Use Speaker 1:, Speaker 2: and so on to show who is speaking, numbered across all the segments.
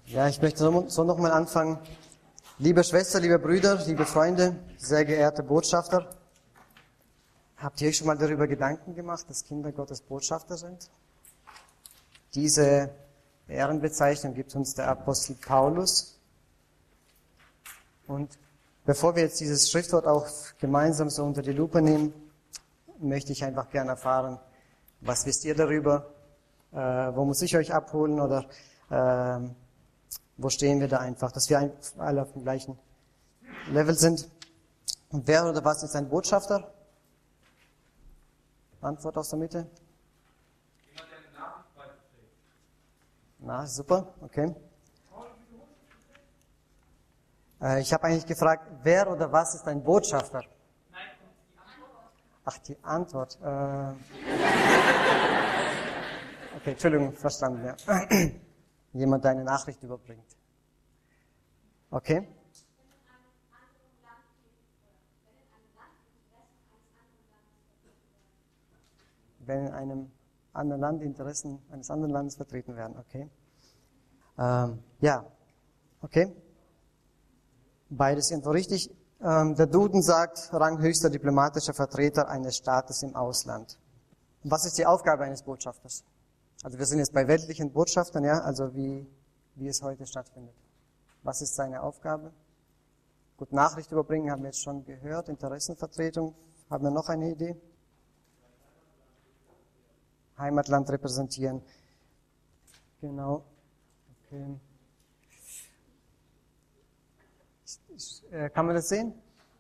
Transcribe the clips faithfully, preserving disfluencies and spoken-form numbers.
Speaker 1: Ja, ich möchte so, so nochmal anfangen. Liebe Schwester, liebe Brüder, liebe Freunde, sehr geehrte Botschafter, habt ihr euch schon mal darüber Gedanken gemacht, dass Kinder Gottes Botschafter sind? Diese Ehrenbezeichnung gibt uns der Apostel Paulus. Und bevor wir jetzt dieses Schriftwort auch gemeinsam so unter die Lupe nehmen, möchte ich einfach gerne erfahren, was wisst ihr darüber? Äh, wo muss ich euch abholen oder äh, wo stehen wir da einfach, dass wir alle auf dem gleichen Level sind? Und wer oder was ist ein Botschafter? Antwort aus der Mitte.
Speaker 2: Jemand, der eine Nachricht weiterträgt.
Speaker 1: Na, super, okay. Äh, ich habe eigentlich gefragt, wer oder was ist ein Botschafter?
Speaker 2: Nein, die Antwort.
Speaker 1: Ach, die Antwort. Äh, okay, Entschuldigung, verstanden, ja. Jemand, der eine Nachricht überbringt. Okay. Wenn in einem anderen Land Interessen eines anderen Landes vertreten werden, okay. Ähm, ja, okay. Beides irgendwo richtig. Ähm, der Duden sagt, ranghöchster diplomatischer Vertreter eines Staates im Ausland. Und was ist die Aufgabe eines Botschafters? Also wir sind jetzt bei weltlichen Botschaftern, ja, also wie, wie es heute stattfindet. Was ist seine Aufgabe? Gut, Nachricht überbringen haben wir jetzt schon gehört, Interessenvertretung. Haben wir noch eine Idee? Heimatland repräsentieren. Genau. Okay. Kann man das sehen?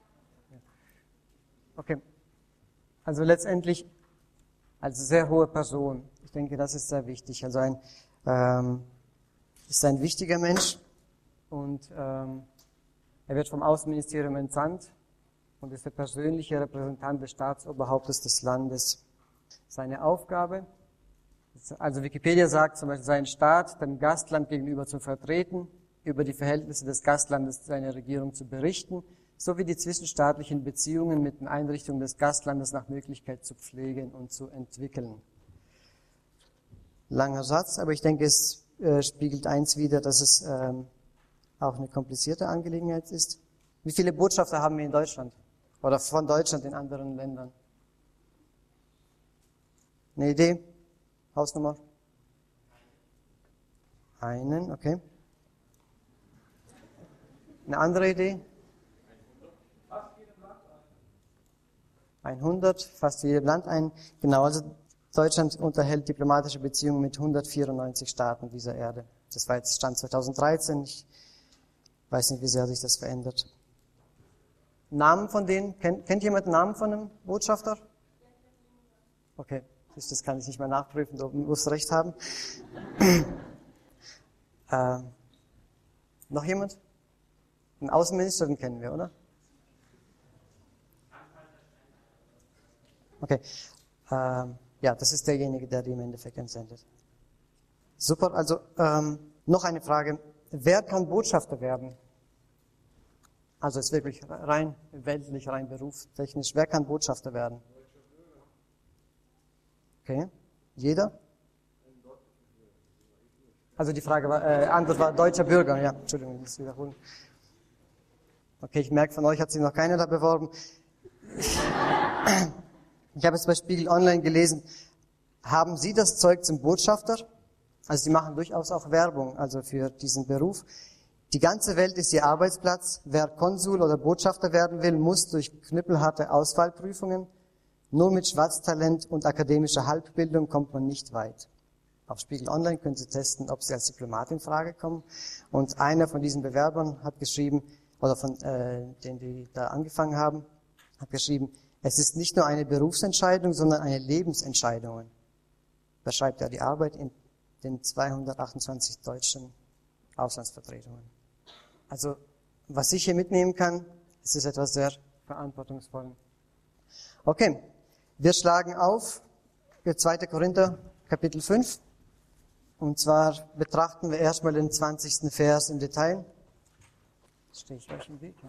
Speaker 1: Okay. Also letztendlich als sehr hohe Person. Ich denke, das ist sehr wichtig. Also ein ähm, ist ein wichtiger Mensch und ähm, er wird vom Außenministerium entsandt und ist der persönliche Repräsentant des Staatsoberhauptes des Landes. Seine Aufgabe, also Wikipedia sagt zum Beispiel, sein Staat dem Gastland gegenüber zu vertreten, über die Verhältnisse des Gastlandes seiner Regierung zu berichten, sowie die zwischenstaatlichen Beziehungen mit den Einrichtungen des Gastlandes nach Möglichkeit zu pflegen und zu entwickeln. Langer Satz, aber ich denke, es äh, spiegelt eins wider, dass es ähm, auch eine komplizierte Angelegenheit ist. Wie viele Botschafter haben wir in Deutschland? Oder von Deutschland in anderen Ländern? Eine Idee? Hausnummer? Einen, okay. Eine andere Idee? hundert, fast jedem Land ein. Genau, also Deutschland unterhält diplomatische Beziehungen mit hundertvierundneunzig Staaten dieser Erde. Das war jetzt Stand zweitausenddreizehn. Ich weiß nicht, wie sehr sich das verändert. Namen von denen? Kennt, kennt jemand den Namen von einem Botschafter? Okay, das kann ich nicht mehr nachprüfen, du musst recht haben. äh, noch jemand? Den Außenminister, den kennen wir, oder? Okay. Ähm, ja, das ist derjenige, der die im Endeffekt entsendet. Super, also ähm, noch eine Frage. Wer kann Botschafter werden? Also ist wirklich rein weltlich, rein berufstechnisch. Wer kann Botschafter werden? Okay. Jeder? Also die Frage war, äh, Antwort war deutscher Bürger. Ja, Entschuldigung, ich muss wiederholen. Okay, ich merke, von euch hat sich noch keiner da beworben. Ich habe jetzt bei Spiegel Online gelesen, haben Sie das Zeug zum Botschafter? Also Sie machen durchaus auch Werbung, also für diesen Beruf. Die ganze Welt ist Ihr Arbeitsplatz. Wer Konsul oder Botschafter werden will, muss durch knüppelharte Auswahlprüfungen. Nur mit Schwarztalent und akademischer Halbbildung kommt man nicht weit. Auf Spiegel Online können Sie testen, ob Sie als Diplomat in Frage kommen. Und einer von diesen Bewerbern hat geschrieben, oder von äh, denen, die da angefangen haben, hat geschrieben, es ist nicht nur eine Berufsentscheidung, sondern eine Lebensentscheidung. Beschreibt er die Arbeit in den zweihundertachtundzwanzig deutschen Auslandsvertretungen. Also, was ich hier mitnehmen kann, ist es etwas sehr verantwortungsvoll. Okay, wir schlagen auf zweiter Korinther, Kapitel fünf. Und zwar betrachten wir erstmal den zwanzigsten Vers im Detail. Stehe ich euch im Weg,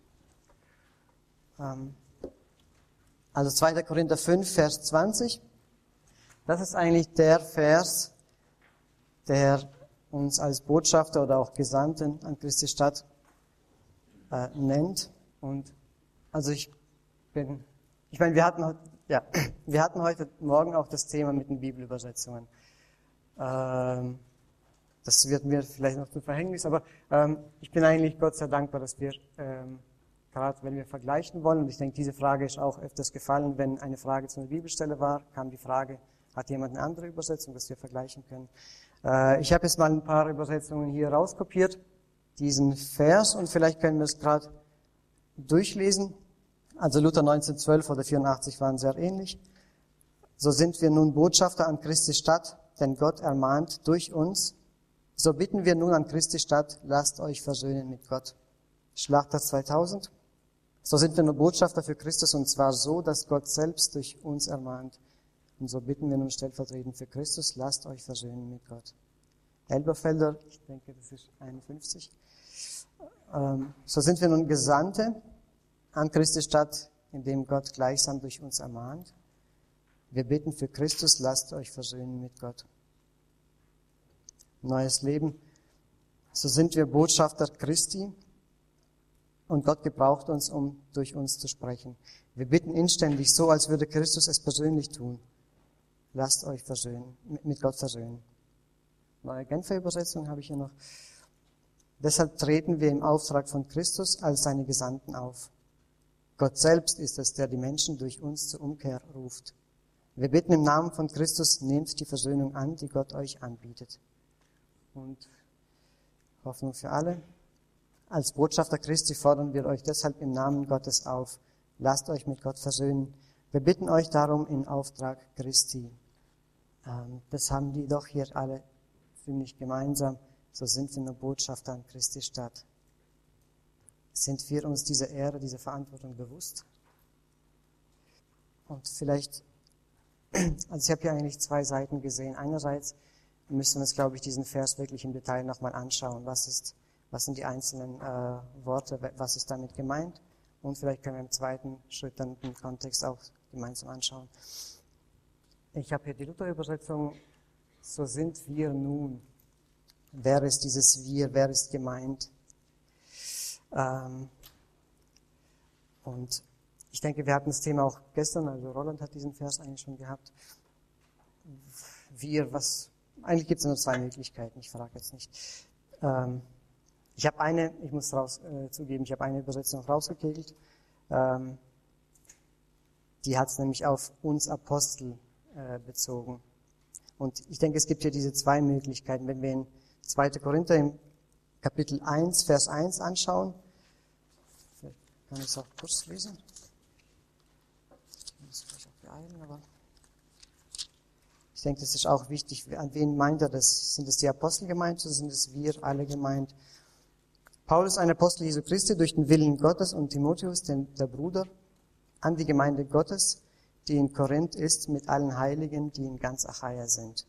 Speaker 1: ja? Ähm, Also zweiter Korinther fünf, Vers zwanzig. Das ist eigentlich der Vers, der uns als Botschafter oder auch Gesandten an Christi Stadt äh, nennt. Und also ich bin, ich meine, wir hatten, ja, wir hatten heute Morgen auch das Thema mit den Bibelübersetzungen. Ähm, das wird mir vielleicht noch zum Verhängnis, aber ähm, ich bin eigentlich Gott sei dankbar, dass wir, ähm, gerade wenn wir vergleichen wollen, und ich denke, diese Frage ist auch öfters gefallen, wenn eine Frage zu einer Bibelstelle war, kam die Frage, hat jemand eine andere Übersetzung, dass wir vergleichen können. Äh, ich habe jetzt mal ein paar Übersetzungen hier rauskopiert, diesen Vers, und vielleicht können wir es gerade durchlesen. Also Luther neunzehnhundertzwölf oder vierundachtzig waren sehr ähnlich. So sind wir nun Botschafter an Christi Stadt, denn Gott ermahnt durch uns. So bitten wir nun an Christi Stadt, lasst euch versöhnen mit Gott. Schlachter zweitausend. So sind wir nur Botschafter für Christus, und zwar so, dass Gott selbst durch uns ermahnt. Und so bitten wir nun stellvertretend für Christus, lasst euch versöhnen mit Gott. Elberfelder, ich denke, das ist einundfünfzig. Ähm, so sind wir nun Gesandte an Christi Stadt, indem Gott gleichsam durch uns ermahnt. Wir bitten für Christus, lasst euch versöhnen mit Gott. Neues Leben. So sind wir Botschafter Christi, und Gott gebraucht uns, um durch uns zu sprechen. Wir bitten inständig, so als würde Christus es persönlich tun. Lasst euch versöhnen, mit Gott versöhnen. Neue Genfer Übersetzung habe ich hier noch. Deshalb treten wir im Auftrag von Christus als seine Gesandten auf. Gott selbst ist es, der die Menschen durch uns zur Umkehr ruft. Wir bitten im Namen von Christus, nehmt die Versöhnung an, die Gott euch anbietet. Und Hoffnung für alle. Als Botschafter Christi fordern wir euch deshalb im Namen Gottes auf. Lasst euch mit Gott versöhnen. Wir bitten euch darum in Auftrag Christi. Ähm, das haben die doch hier alle ziemlich gemeinsam. So sind wir nur Botschafter an Christi Stadt. Sind wir uns dieser Ehre, dieser Verantwortung bewusst? Und vielleicht, also ich habe hier eigentlich zwei Seiten gesehen. Einerseits müssen wir uns, glaube ich, diesen Vers wirklich im Detail nochmal anschauen. Was ist, was sind die einzelnen äh, Worte, was ist damit gemeint? Und vielleicht können wir im zweiten Schritt dann den Kontext auch gemeinsam anschauen. Ich habe hier die Luther-Übersetzung, so sind wir nun. Wer ist dieses Wir, wer ist gemeint? Ähm, und ich denke, wir hatten das Thema auch gestern, also Roland hat diesen Vers eigentlich schon gehabt. Wir, was, eigentlich gibt es nur zwei Möglichkeiten, ich frage jetzt nicht. Ähm, ich habe eine, ich muss raus, äh, zugeben, ich habe eine Übersetzung rausgekegelt. Ähm, die hat es nämlich auf uns Apostel äh, bezogen. Und ich denke, es gibt hier diese zwei Möglichkeiten. Wenn wir in zweiter Korinther im Kapitel eins, Vers eins anschauen, vielleicht kann ich es auch kurz lesen. Ich muss vielleicht auch beeilen, aber ich denke, das ist auch wichtig. An wen meint er das? Sind es die Apostel gemeint oder sind es wir alle gemeint? Paulus, ein Apostel Jesu Christi, durch den Willen Gottes, und Timotheus, den, der Bruder, an die Gemeinde Gottes, die in Korinth ist, mit allen Heiligen, die in ganz Achaia sind.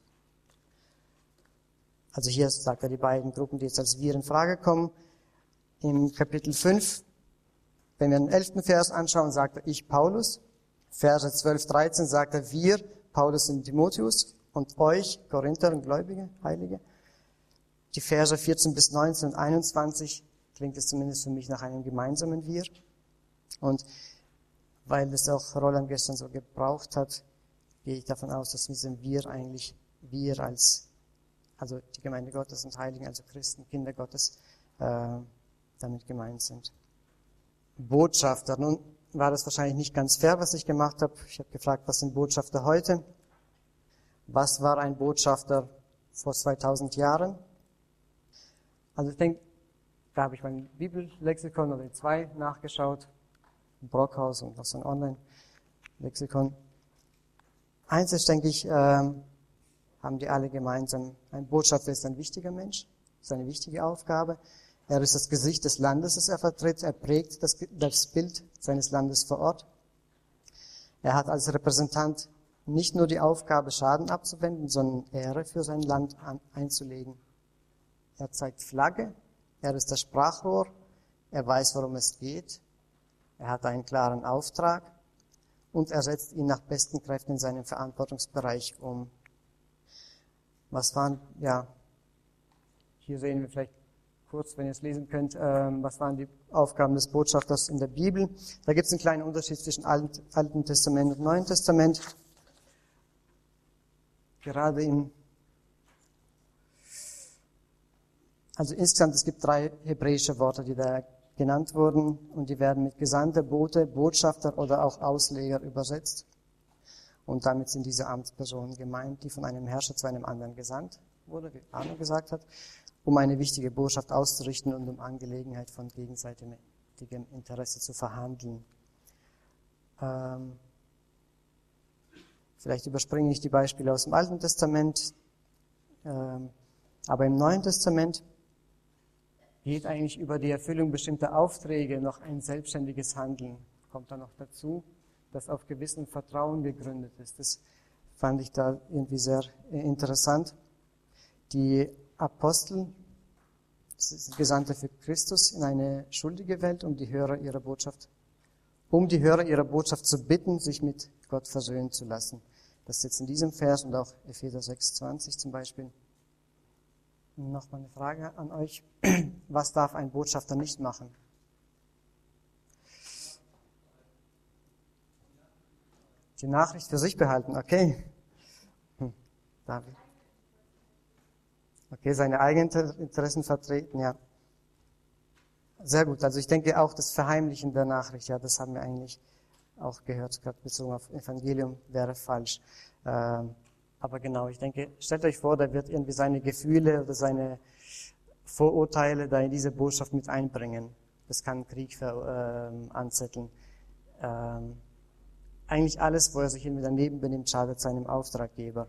Speaker 1: Also hier sagt er die beiden Gruppen, die jetzt als wir in Frage kommen. Im Kapitel fünf, wenn wir den elften Vers anschauen, sagt er, ich Paulus. Verse zwölf, dreizehn sagt er, wir, Paulus und Timotheus, und euch, Korinther und Gläubige, Heilige. Die Verse vierzehn bis neunzehn und einundzwanzig klingt es zumindest für mich nach einem gemeinsamen Wir. Und weil es auch Roland gestern so gebraucht hat, gehe ich davon aus, dass mit diesem Wir eigentlich wir als, also die Gemeinde Gottes und Heiligen, also Christen, Kinder Gottes, äh, damit gemeint sind. Botschafter. Nun war das wahrscheinlich nicht ganz fair, was ich gemacht habe. Ich habe gefragt, was sind Botschafter heute? Was war ein Botschafter vor zweitausend Jahren? Also ich denke, da habe ich mein Bibellexikon oder zwei nachgeschaut, Brockhaus und was so ein Online-Lexikon. Eins ist, denke ich, ähm, haben die alle gemeinsam. Ein Botschafter ist ein wichtiger Mensch, ist eine wichtige Aufgabe. Er ist das Gesicht des Landes, das er vertritt. Er prägt das, das Bild seines Landes vor Ort. Er hat als Repräsentant nicht nur die Aufgabe, Schaden abzuwenden, sondern Ehre für sein Land an, einzulegen. Er zeigt Flagge, er ist das Sprachrohr, er weiß, worum es geht, er hat einen klaren Auftrag und er setzt ihn nach besten Kräften in seinem Verantwortungsbereich um. Was waren, ja, Hier sehen wir vielleicht kurz, wenn ihr es lesen könnt, ähm, was waren die Aufgaben des Botschafters in der Bibel. Da gibt es einen kleinen Unterschied zwischen Alt, Alten Testament und Neuen Testament. Gerade im, also insgesamt, es gibt drei hebräische Worte, die da genannt wurden, und die werden mit Gesandter, Bote, Botschafter oder auch Ausleger übersetzt. Und damit sind diese Amtspersonen gemeint, die von einem Herrscher zu einem anderen gesandt wurde, wie Arno gesagt hat, um eine wichtige Botschaft auszurichten und um Angelegenheit von gegenseitigem Interesse zu verhandeln. Ähm, vielleicht überspringe ich die Beispiele aus dem Alten Testament, ähm, aber im Neuen Testament geht eigentlich über die Erfüllung bestimmter Aufträge noch ein selbstständiges Handeln. Kommt da noch dazu, das auf gewissem Vertrauen gegründet ist. Das fand ich da irgendwie sehr interessant. Die Apostel sind Gesandte für Christus in eine schuldige Welt, um die Hörer ihrer Botschaft, um die Hörer ihrer Botschaft zu bitten, sich mit Gott versöhnen zu lassen. Das ist jetzt in diesem Vers und auch Epheser sechs zwanzig zum Beispiel. Nochmal eine Frage an euch. Was darf ein Botschafter nicht machen? Die Nachricht für sich behalten, okay. Hm, David. Okay, seine eigenen Interessen vertreten, ja. Sehr gut, also ich denke auch das Verheimlichen der Nachricht, ja, das haben wir eigentlich auch gehört, gerade bezogen auf Evangelium, wäre falsch. Ähm, aber genau, ich denke, stellt euch vor, da wird irgendwie seine Gefühle oder seine Vorurteile da in diese Botschaft mit einbringen. Das kann Krieg ver, ähm, anzetteln. Ähm, eigentlich alles, wo er sich irgendwie daneben benimmt, schadet seinem Auftraggeber.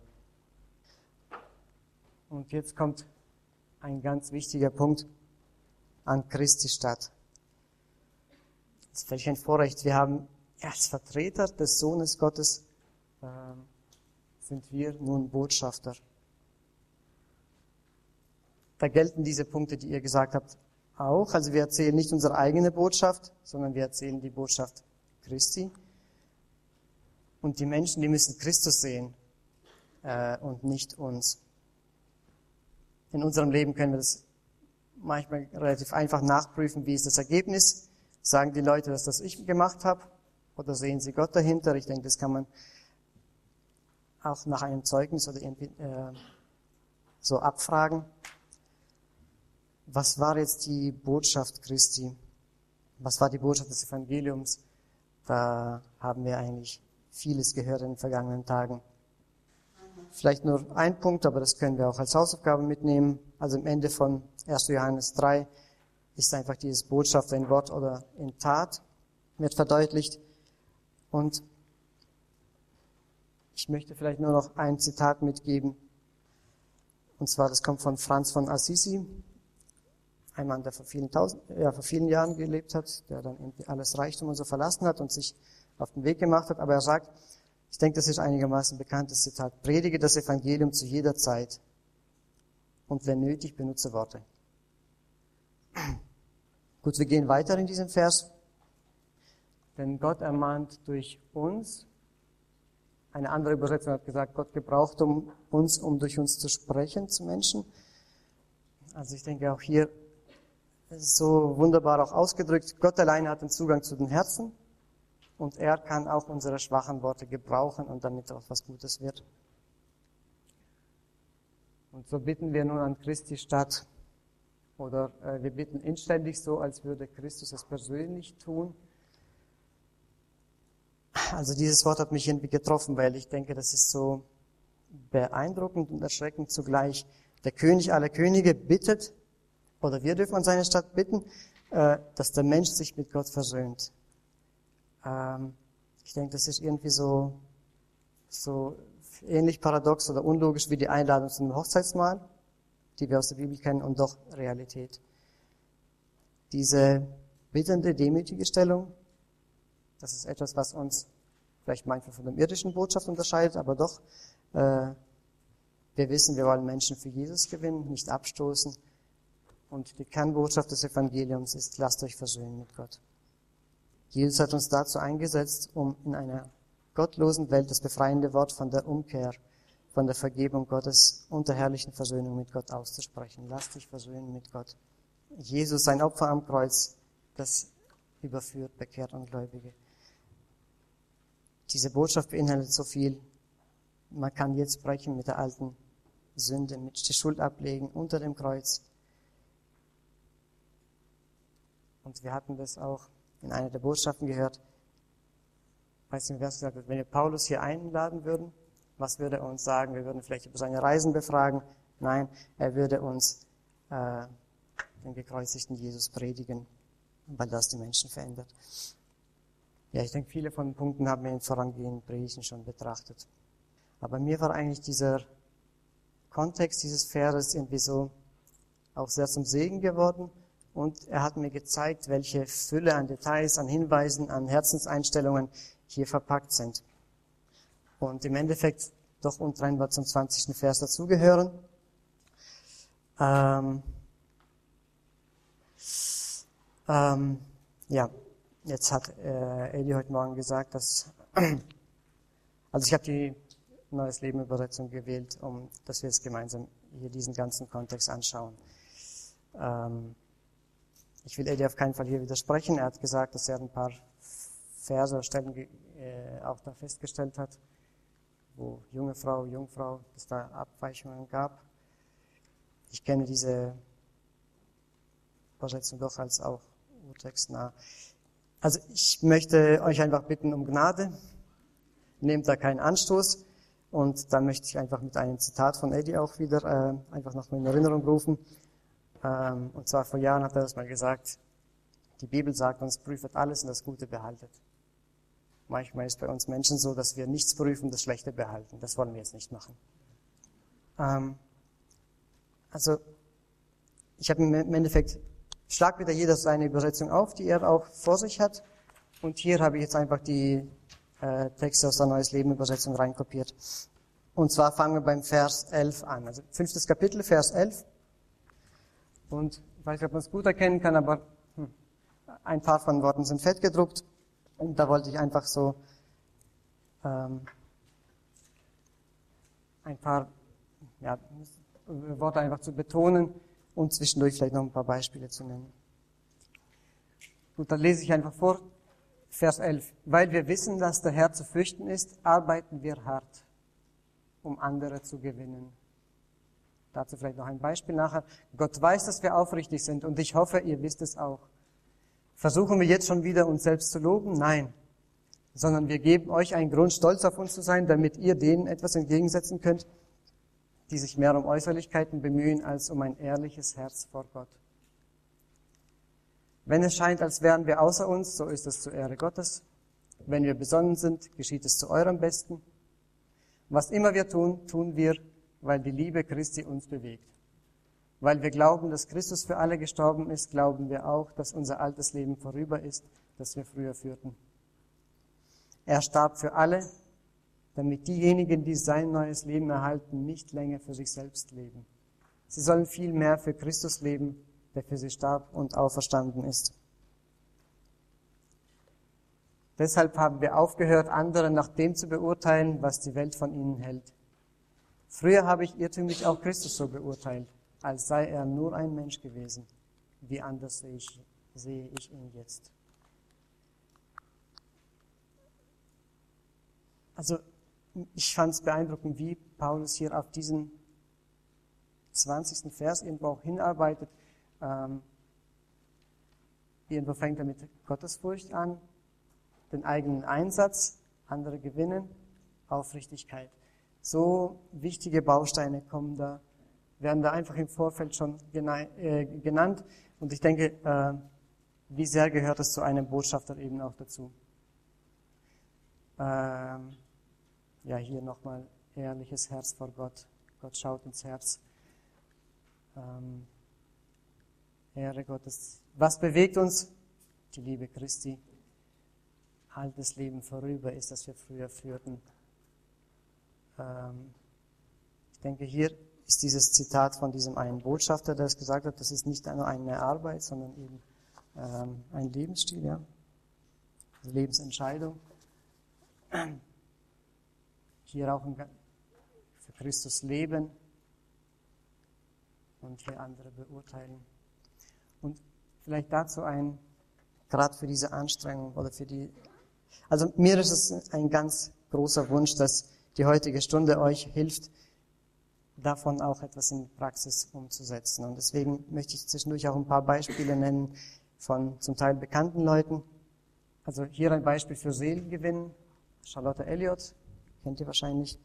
Speaker 1: Und jetzt kommt ein ganz wichtiger Punkt: an Christi Stadt. Das ist völlig ein Vorrecht. Wir haben als Vertreter des Sohnes Gottes, äh, sind wir nun Botschafter. Da gelten diese Punkte, die ihr gesagt habt, auch. Also wir erzählen nicht unsere eigene Botschaft, sondern wir erzählen die Botschaft Christi. Und die Menschen, die müssen Christus sehen äh, und nicht uns. In unserem Leben können wir das manchmal relativ einfach nachprüfen, wie ist das Ergebnis. Sagen die Leute, dass das ich gemacht habe, oder sehen sie Gott dahinter? Ich denke, das kann man auch nach einem Zeugnis oder irgendwie, äh, so abfragen. Was war jetzt die Botschaft Christi? Was war die Botschaft des Evangeliums? Da haben wir eigentlich vieles gehört in den vergangenen Tagen. Vielleicht nur ein Punkt, aber das können wir auch als Hausaufgabe mitnehmen. Also am Ende von erster Johannes drei ist einfach dieses Botschaft in Wort oder in Tat, wird verdeutlicht. Und ich möchte vielleicht nur noch ein Zitat mitgeben. Und zwar, das kommt von Franz von Assisi, ein Mann, der vor vielen, tausend, ja, vor vielen Jahren gelebt hat, der dann irgendwie alles Reichtum und so verlassen hat und sich auf den Weg gemacht hat. Aber er sagt, ich denke, das ist einigermaßen bekanntes Zitat: Predige das Evangelium zu jeder Zeit und wenn nötig, benutze Worte. Gut, wir gehen weiter in diesem Vers. Denn Gott ermahnt durch uns. Eine andere Übersetzung hat gesagt, Gott gebraucht um uns, um durch uns zu sprechen zu Menschen. Also ich denke auch hier, es ist so wunderbar auch ausgedrückt, Gott alleine hat den Zugang zu den Herzen und er kann auch unsere schwachen Worte gebrauchen und damit auch was Gutes wird. Und so bitten wir nun an Christi Stadt, oder äh, wir bitten inständig so, als würde Christus es persönlich tun. Also dieses Wort hat mich irgendwie getroffen, weil ich denke, das ist so beeindruckend und erschreckend zugleich. Der König aller Könige bittet, oder wir dürfen an seine Stadt bitten, äh, dass der Mensch sich mit Gott versöhnt. Ähm, ich denke, das ist irgendwie so, so ähnlich paradox oder unlogisch wie die Einladung zu einem Hochzeitsmahl, die wir aus der Bibel kennen, und doch Realität. Diese bittende, demütige Stellung, das ist etwas, was uns vielleicht manchmal von der irdischen Botschaft unterscheidet, aber doch, äh, wir wissen, wir wollen Menschen für Jesus gewinnen, nicht abstoßen. Und die Kernbotschaft des Evangeliums ist, lasst euch versöhnen mit Gott. Jesus hat uns dazu eingesetzt, um in einer gottlosen Welt das befreiende Wort von der Umkehr, von der Vergebung Gottes und der herrlichen Versöhnung mit Gott auszusprechen. Lass dich versöhnen mit Gott. Jesus, sein Opfer am Kreuz, das überführt, bekehrt Ungläubige. Diese Botschaft beinhaltet so viel. Man kann jetzt brechen mit der alten Sünde, mit der Schuld ablegen unter dem Kreuz. Und wir hatten das auch in einer der Botschaften gehört. Ich weiß nicht, wer es gesagt hat, wenn wir Paulus hier einladen würden, was würde er uns sagen? Wir würden vielleicht über seine Reisen befragen. Nein, er würde uns äh, den gekreuzigten Jesus predigen, weil das die Menschen verändert. Ja, ich denke, viele von den Punkten haben wir in vorangehenden Predigten schon betrachtet. Aber mir war eigentlich dieser Kontext dieses Verses irgendwie so auch sehr zum Segen geworden. Und er hat mir gezeigt, welche Fülle an Details, an Hinweisen, an Herzenseinstellungen hier verpackt sind. Und im Endeffekt doch untrennbar zum zwanzigsten Vers dazugehören. Ähm, ähm, ja, jetzt hat äh, Eli heute Morgen gesagt, dass, also ich habe die Neues Leben Übersetzung gewählt, um, dass wir es gemeinsam hier diesen ganzen Kontext anschauen. Ähm, ich will Eli auf keinen Fall hier widersprechen. Er hat gesagt, dass er ein paar Verse oder Stellen äh, auch da festgestellt hat, wo junge Frau, Jungfrau, dass da Abweichungen gab. Ich kenne diese Übersetzung doch als auch urtextnah. Also ich möchte euch einfach bitten um Gnade. Nehmt da keinen Anstoß. Und dann möchte ich einfach mit einem Zitat von Eddie auch wieder äh, einfach noch mal in Erinnerung rufen. Ähm, und zwar vor Jahren hat er das mal gesagt, die Bibel sagt uns, prüft alles und das Gute behaltet. Manchmal ist bei uns Menschen so, dass wir nichts prüfen, das Schlechte behalten. Das wollen wir jetzt nicht machen. Ähm, also, ich habe im Endeffekt, schlag wieder jeder seine Übersetzung auf, die er auch vor sich hat. Und hier habe ich jetzt einfach die äh, Texte aus der Neues Leben Übersetzung reinkopiert. Und zwar fangen wir beim Vers elf an. Also fünftes Kapitel, Vers elf. Und ich weiß nicht, ob man es gut erkennen kann, aber hm, ein paar von den Worten sind fett gedruckt. Und da wollte ich einfach so ähm, ein paar ja, Worte einfach zu betonen und zwischendurch vielleicht noch ein paar Beispiele zu nennen. Gut, dann lese ich einfach vor, Vers elf. Weil wir wissen, dass der Herr zu fürchten ist, arbeiten wir hart, um andere zu gewinnen. Dazu vielleicht noch ein Beispiel nachher. Gott weiß, dass wir aufrichtig sind und ich hoffe, ihr wisst es auch. Versuchen wir jetzt schon wieder, uns selbst zu loben? Nein. Sondern wir geben euch einen Grund, stolz auf uns zu sein, damit ihr denen etwas entgegensetzen könnt, die sich mehr um Äußerlichkeiten bemühen, als um ein ehrliches Herz vor Gott. Wenn es scheint, als wären wir außer uns, so ist es zur Ehre Gottes. Wenn wir besonnen sind, geschieht es zu eurem Besten. Was immer wir tun, tun wir, weil die Liebe Christi uns bewegt. Weil wir glauben, dass Christus für alle gestorben ist, glauben wir auch, dass unser altes Leben vorüber ist, das wir früher führten. Er starb für alle, damit diejenigen, die sein neues Leben erhalten, nicht länger für sich selbst leben. Sie sollen vielmehr für Christus leben, der für sie starb und auferstanden ist. Deshalb haben wir aufgehört, andere nach dem zu beurteilen, was die Welt von ihnen hält. Früher habe ich irrtümlich auch Christus so beurteilt, als sei er nur ein Mensch gewesen. Wie anders sehe ich, sehe ich ihn jetzt. Also, ich fand es beeindruckend, wie Paulus hier auf diesen zwanzigsten Vers irgendwo auch hinarbeitet. Ähm, irgendwo fängt er mit Gottesfurcht an, den eigenen Einsatz, andere gewinnen, Aufrichtigkeit. So wichtige Bausteine kommen da, werden da einfach im Vorfeld schon genannt. Und ich denke, äh, wie sehr gehört es zu einem Botschafter eben auch dazu. Ähm, ja, hier nochmal ehrliches Herz vor Gott. Gott schaut ins Herz. Ähm, Ehre Gottes. Was bewegt uns? Die Liebe Christi. Altes Leben vorüber ist, das wir früher führten. Ähm, ich denke, hier ist dieses Zitat von diesem einen Botschafter, der es gesagt hat, das ist nicht nur eine Arbeit, sondern eben ähm, ein Lebensstil, ja, eine Lebensentscheidung. Hier auch ein, für Christus leben und hier andere beurteilen. Und vielleicht dazu ein, gerade für diese Anstrengung oder für die, also mir ist es ein ganz großer Wunsch, dass die heutige Stunde euch hilft, davon auch etwas in Praxis umzusetzen. Und deswegen möchte ich zwischendurch auch ein paar Beispiele nennen von zum Teil bekannten Leuten. Also hier ein Beispiel für Seelengewinn. Charlotte Elliott, kennt ihr wahrscheinlich.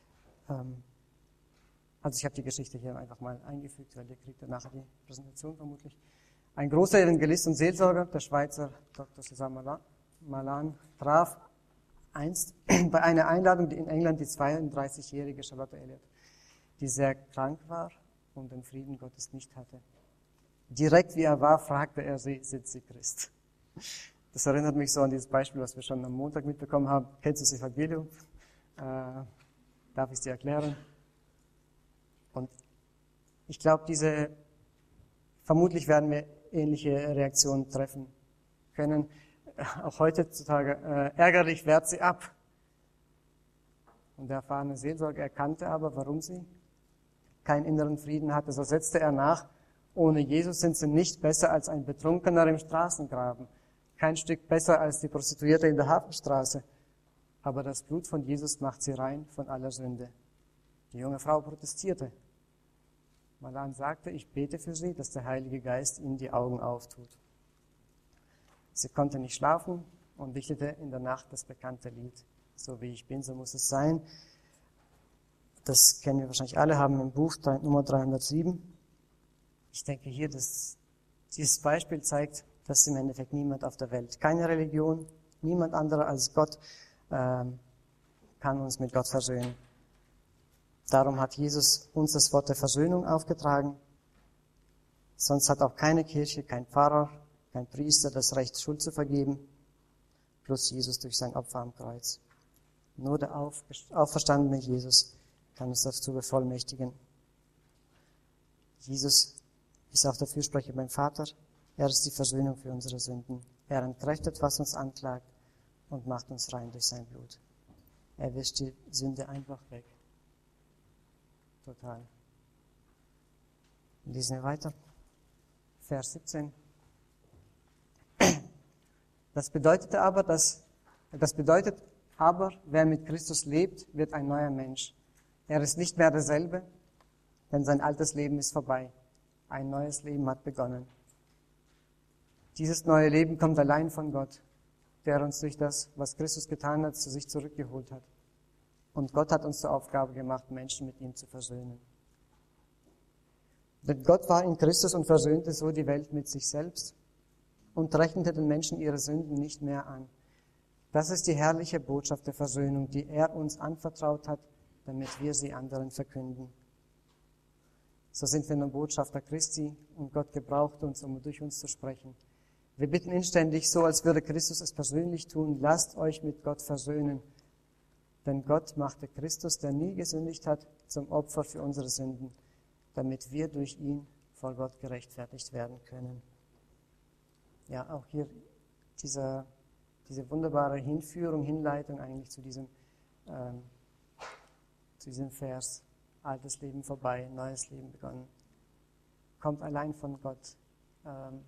Speaker 1: Also ich habe die Geschichte hier einfach mal eingefügt, weil ihr kriegt dann nachher die Präsentation vermutlich. Ein großer Evangelist und Seelsorger, der Schweizer Doktor César Malan, traf einst bei einer Einladung in England die zweiunddreißigjährige Charlotte Elliott, die sehr krank war und den Frieden Gottes nicht hatte. Direkt wie er war, fragte er sie, sind Sie Christ? Das erinnert mich so an dieses Beispiel, was wir schon am Montag mitbekommen haben. Kennst du das Evangelium? Äh, darf ich es dir erklären? Und ich glaube, diese, vermutlich werden wir ähnliche Reaktionen treffen können. Auch heutzutage, äh, ärgerlich wehrt sie ab. Und der erfahrene Seelsorger erkannte aber, warum sie keinen inneren Frieden hatte. So setzte er nach, ohne Jesus sind sie nicht besser als ein Betrunkener im Straßengraben, kein Stück besser als die Prostituierte in der Hafenstraße. Aber das Blut von Jesus macht sie rein von aller Sünde. Die junge Frau protestierte. Malan sagte, ich bete für sie, dass der Heilige Geist ihnen die Augen auftut. Sie konnte nicht schlafen und dichtete in der Nacht das bekannte Lied. So wie ich bin, so muss es sein. Das kennen wir wahrscheinlich alle, haben im Buch Nummer dreihundertsieben. Ich denke hier, dass dieses Beispiel zeigt, dass im Endeffekt niemand auf der Welt, keine Religion, niemand anderer als Gott ähm, kann uns mit Gott versöhnen. Darum hat Jesus uns das Wort der Versöhnung aufgetragen. Sonst hat auch keine Kirche, kein Pfarrer, kein Priester das Recht, Schuld zu vergeben, plus Jesus durch sein Opfer am Kreuz. Nur der auferstandene Jesus kann uns dazu bevollmächtigen. Jesus ist auch der Fürsprecher beim Vater. Er ist die Versöhnung für unsere Sünden. Er entkräftet, was uns anklagt und macht uns rein durch sein Blut. Er wischt die Sünde einfach weg. Total. Lesen wir weiter. Vers siebzehn. Das bedeutete aber, dass, das bedeutet aber, wer mit Christus lebt, wird ein neuer Mensch. Er ist nicht mehr derselbe, denn sein altes Leben ist vorbei. Ein neues Leben hat begonnen. Dieses neue Leben kommt allein von Gott, der uns durch das, was Christus getan hat, zu sich zurückgeholt hat. Und Gott hat uns zur Aufgabe gemacht, Menschen mit ihm zu versöhnen. Denn Gott war in Christus und versöhnte so die Welt mit sich selbst und rechnete den Menschen ihre Sünden nicht mehr an. Das ist die herrliche Botschaft der Versöhnung, die er uns anvertraut hat, damit wir sie anderen verkünden. So sind wir nun Botschafter Christi und Gott gebraucht uns, um durch uns zu sprechen. Wir bitten inständig, so als würde Christus es persönlich tun, lasst euch mit Gott versöhnen. Denn Gott machte Christus, der nie gesündigt hat, zum Opfer für unsere Sünden, damit wir durch ihn vor Gott gerechtfertigt werden können. Ja, auch hier dieser, diese wunderbare Hinführung, Hinleitung eigentlich zu diesem, ähm, zu diesem Vers. Altes Leben vorbei, neues Leben begonnen. Kommt allein von Gott. Ähm,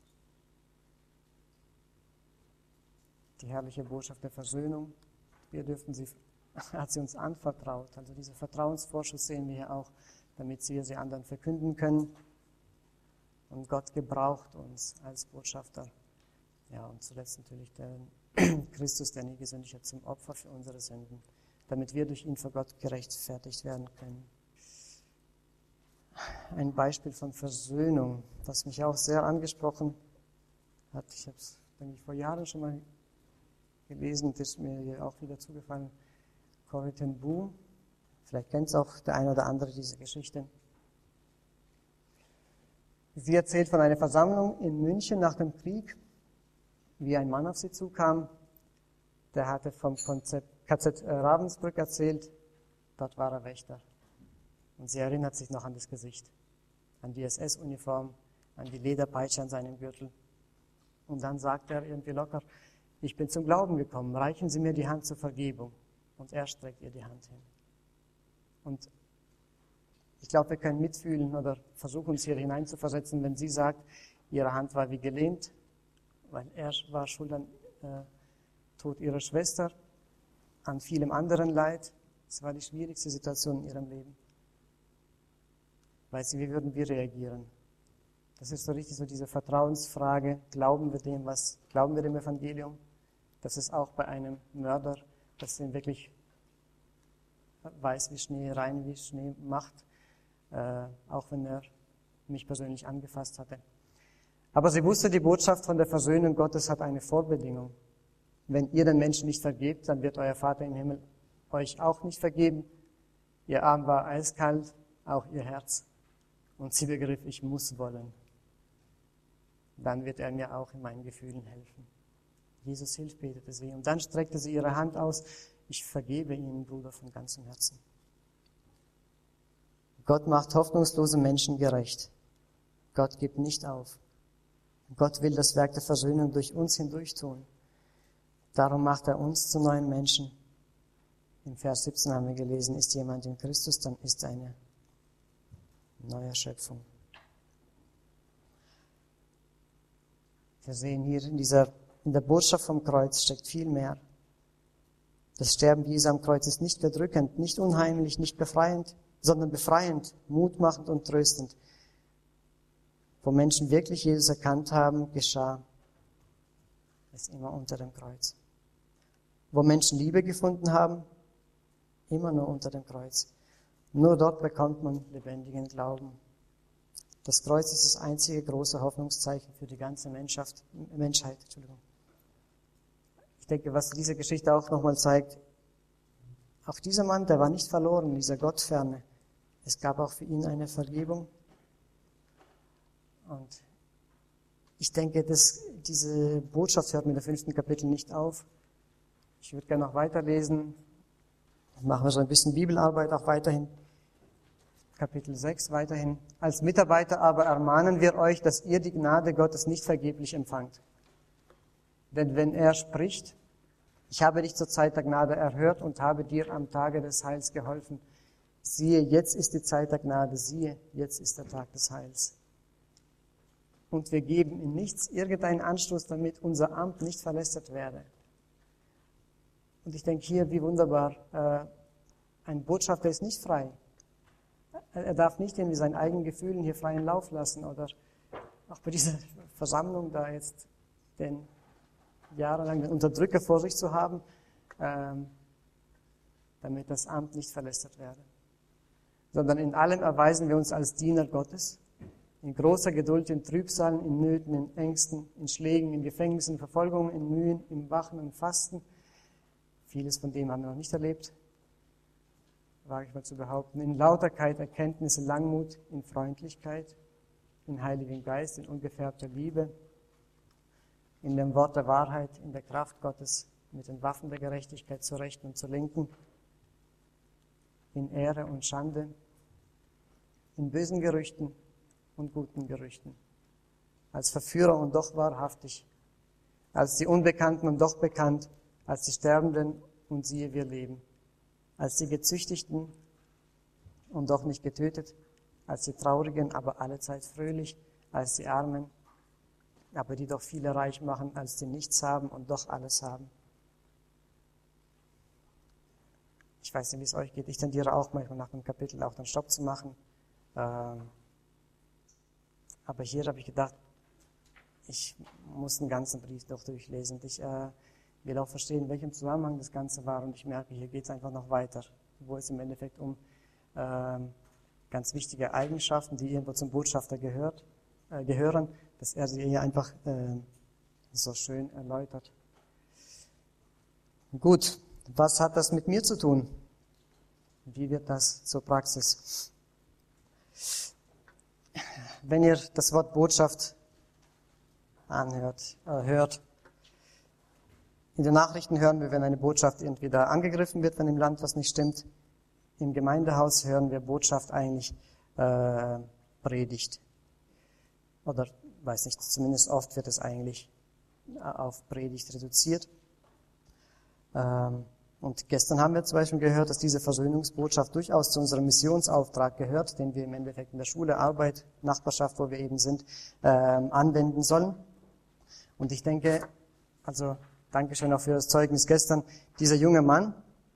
Speaker 1: die herrliche Botschaft der Versöhnung. Wir dürften sie, hat sie uns anvertraut. Also diese Vertrauensvorschuss sehen wir hier auch, damit wir sie anderen verkünden können. Und Gott gebraucht uns als Botschafter. Ja, und zuletzt natürlich der Christus, der nie gesündigt hat, zum Opfer für unsere Sünden, damit wir durch ihn vor Gott gerechtfertigt werden können. Ein Beispiel von Versöhnung, das mich auch sehr angesprochen hat. Ich habe es, denke ich, vor Jahren schon mal gelesen, das ist mir hier auch wieder zugefallen. Corrie ten Boom, vielleicht kennt es auch der eine oder andere diese Geschichte. Sie erzählt von einer Versammlung in München nach dem Krieg, wie ein Mann auf sie zukam. Der hatte vom K Z Ravensbrück erzählt, dort war er Wächter. Und sie erinnert sich noch an das Gesicht, an die S S-Uniform, an die Lederpeitsche an seinem Gürtel. Und dann sagt er irgendwie locker, ich bin zum Glauben gekommen, reichen Sie mir die Hand zur Vergebung. Und er streckt ihr die Hand hin. Und ich glaube, wir können mitfühlen oder versuchen, uns hier hineinzuversetzen, wenn sie sagt, ihre Hand war wie gelähmt, weil er war schuld an äh, Tod ihrer Schwester, an vielem anderen Leid. Es war die schwierigste Situation in ihrem Leben. Weißt du, wie würden wir reagieren? Das ist so richtig so diese Vertrauensfrage. Glauben wir dem, was, glauben wir dem Evangelium? Das ist auch bei einem Mörder, dass er wirklich weiß wie Schnee, rein wie Schnee macht, äh, auch wenn er mich persönlich angefasst hatte. Aber sie wusste, die Botschaft von der Versöhnung Gottes hat eine Vorbedingung. Wenn ihr den Menschen nicht vergebt, dann wird euer Vater im Himmel euch auch nicht vergeben. Ihr Arm war eiskalt, auch ihr Herz. Und sie begriff, ich muss wollen. Dann wird er mir auch in meinen Gefühlen helfen. Jesus hilft, betete sie. Und dann streckte sie ihre Hand aus. Ich vergebe Ihnen, Bruder, von ganzem Herzen. Gott macht hoffnungslose Menschen gerecht. Gott gibt nicht auf. Gott will das Werk der Versöhnung durch uns hindurch tun. Darum macht er uns zu neuen Menschen. In Vers siebzehn haben wir gelesen, ist jemand in Christus, dann ist er eine neue Schöpfung. Wir sehen hier in dieser, in der Botschaft vom Kreuz steckt viel mehr. Das Sterben Jesu am Kreuz ist nicht bedrückend, nicht unheimlich, nicht befreiend, sondern befreiend, mutmachend und tröstend. Wo Menschen wirklich Jesus erkannt haben, geschah es immer unter dem Kreuz. Wo Menschen Liebe gefunden haben, immer nur unter dem Kreuz. Nur dort bekommt man lebendigen Glauben. Das Kreuz ist das einzige große Hoffnungszeichen für die ganze Menschheit. Menschheit. Entschuldigung. Ich denke, was diese Geschichte auch nochmal zeigt, auch dieser Mann, der war nicht verloren, dieser Gottferne. Es gab auch für ihn eine Vergebung. Und ich denke, dass diese Botschaft hört mit dem fünften Kapitel nicht auf. Ich würde gerne noch weiterlesen. Machen wir so ein bisschen Bibelarbeit auch weiterhin. Kapitel sechs weiterhin. Als Mitarbeiter aber ermahnen wir euch, dass ihr die Gnade Gottes nicht vergeblich empfangt. Denn wenn er spricht, ich habe dich zur Zeit der Gnade erhört und habe dir am Tage des Heils geholfen. Siehe, jetzt ist die Zeit der Gnade, siehe, jetzt ist der Tag des Heils. Und wir geben in nichts irgendeinen Anstoß, damit unser Amt nicht verlästert werde. Und ich denke hier, wie wunderbar, äh, ein Botschafter ist nicht frei. Er darf nicht irgendwie seinen eigenen Gefühlen hier freien Lauf lassen oder auch bei dieser Versammlung da jetzt den jahrelang den Unterdrücker vor sich zu haben, ähm, damit das Amt nicht verlästert werde. Sondern in allem erweisen wir uns als Diener Gottes, in großer Geduld, in Trübsalen, in Nöten, in Ängsten, in Schlägen, in Gefängnissen, Verfolgungen, in Mühen, im Wachen und Fasten. Vieles von dem haben wir noch nicht erlebt, wage ich mal zu behaupten. In Lauterkeit, Erkenntnis, in Langmut, in Freundlichkeit, in Heiligen Geist, in ungefärbter Liebe, in dem Wort der Wahrheit, in der Kraft Gottes, mit den Waffen der Gerechtigkeit zur Rechten und zur Linken, in Ehre und Schande, in bösen Gerüchten und guten Gerüchten, als Verführer und doch wahrhaftig, als die Unbekannten und doch bekannt, als die Sterbenden und siehe, wir leben, als die Gezüchtigten und doch nicht getötet, als die Traurigen, aber allezeit fröhlich, als die Armen, aber die doch viele reich machen, als die nichts haben und doch alles haben. Ich weiß nicht, wie es euch geht. Ich tendiere auch manchmal nach dem Kapitel auch dann Stopp zu machen. Ähm, aber hier habe ich gedacht, ich muss den ganzen Brief doch durchlesen. Und ich äh, will auch verstehen, in welchem Zusammenhang das Ganze war. Und ich merke, hier geht es einfach noch weiter, wo es im Endeffekt um äh, ganz wichtige Eigenschaften, die irgendwo zum Botschafter gehört, äh, gehören, dass er sie hier einfach äh, so schön erläutert. Gut, was hat das mit mir zu tun? Wie wird das zur Praxis? Wenn ihr das Wort Botschaft anhört, äh, hört, in den Nachrichten hören wir, wenn eine Botschaft entweder angegriffen wird, wenn im Land was nicht stimmt. Im Gemeindehaus hören wir Botschaft eigentlich äh, Predigt. Oder, weiß nicht, zumindest oft wird es eigentlich auf Predigt reduziert. Ähm, Und gestern haben wir zum Beispiel gehört, dass diese Versöhnungsbotschaft durchaus zu unserem Missionsauftrag gehört, den wir im Endeffekt in der Schule, Arbeit, Nachbarschaft, wo wir eben sind, ähm, anwenden sollen. Und ich denke, also Dankeschön auch für das Zeugnis gestern, dieser junge Mann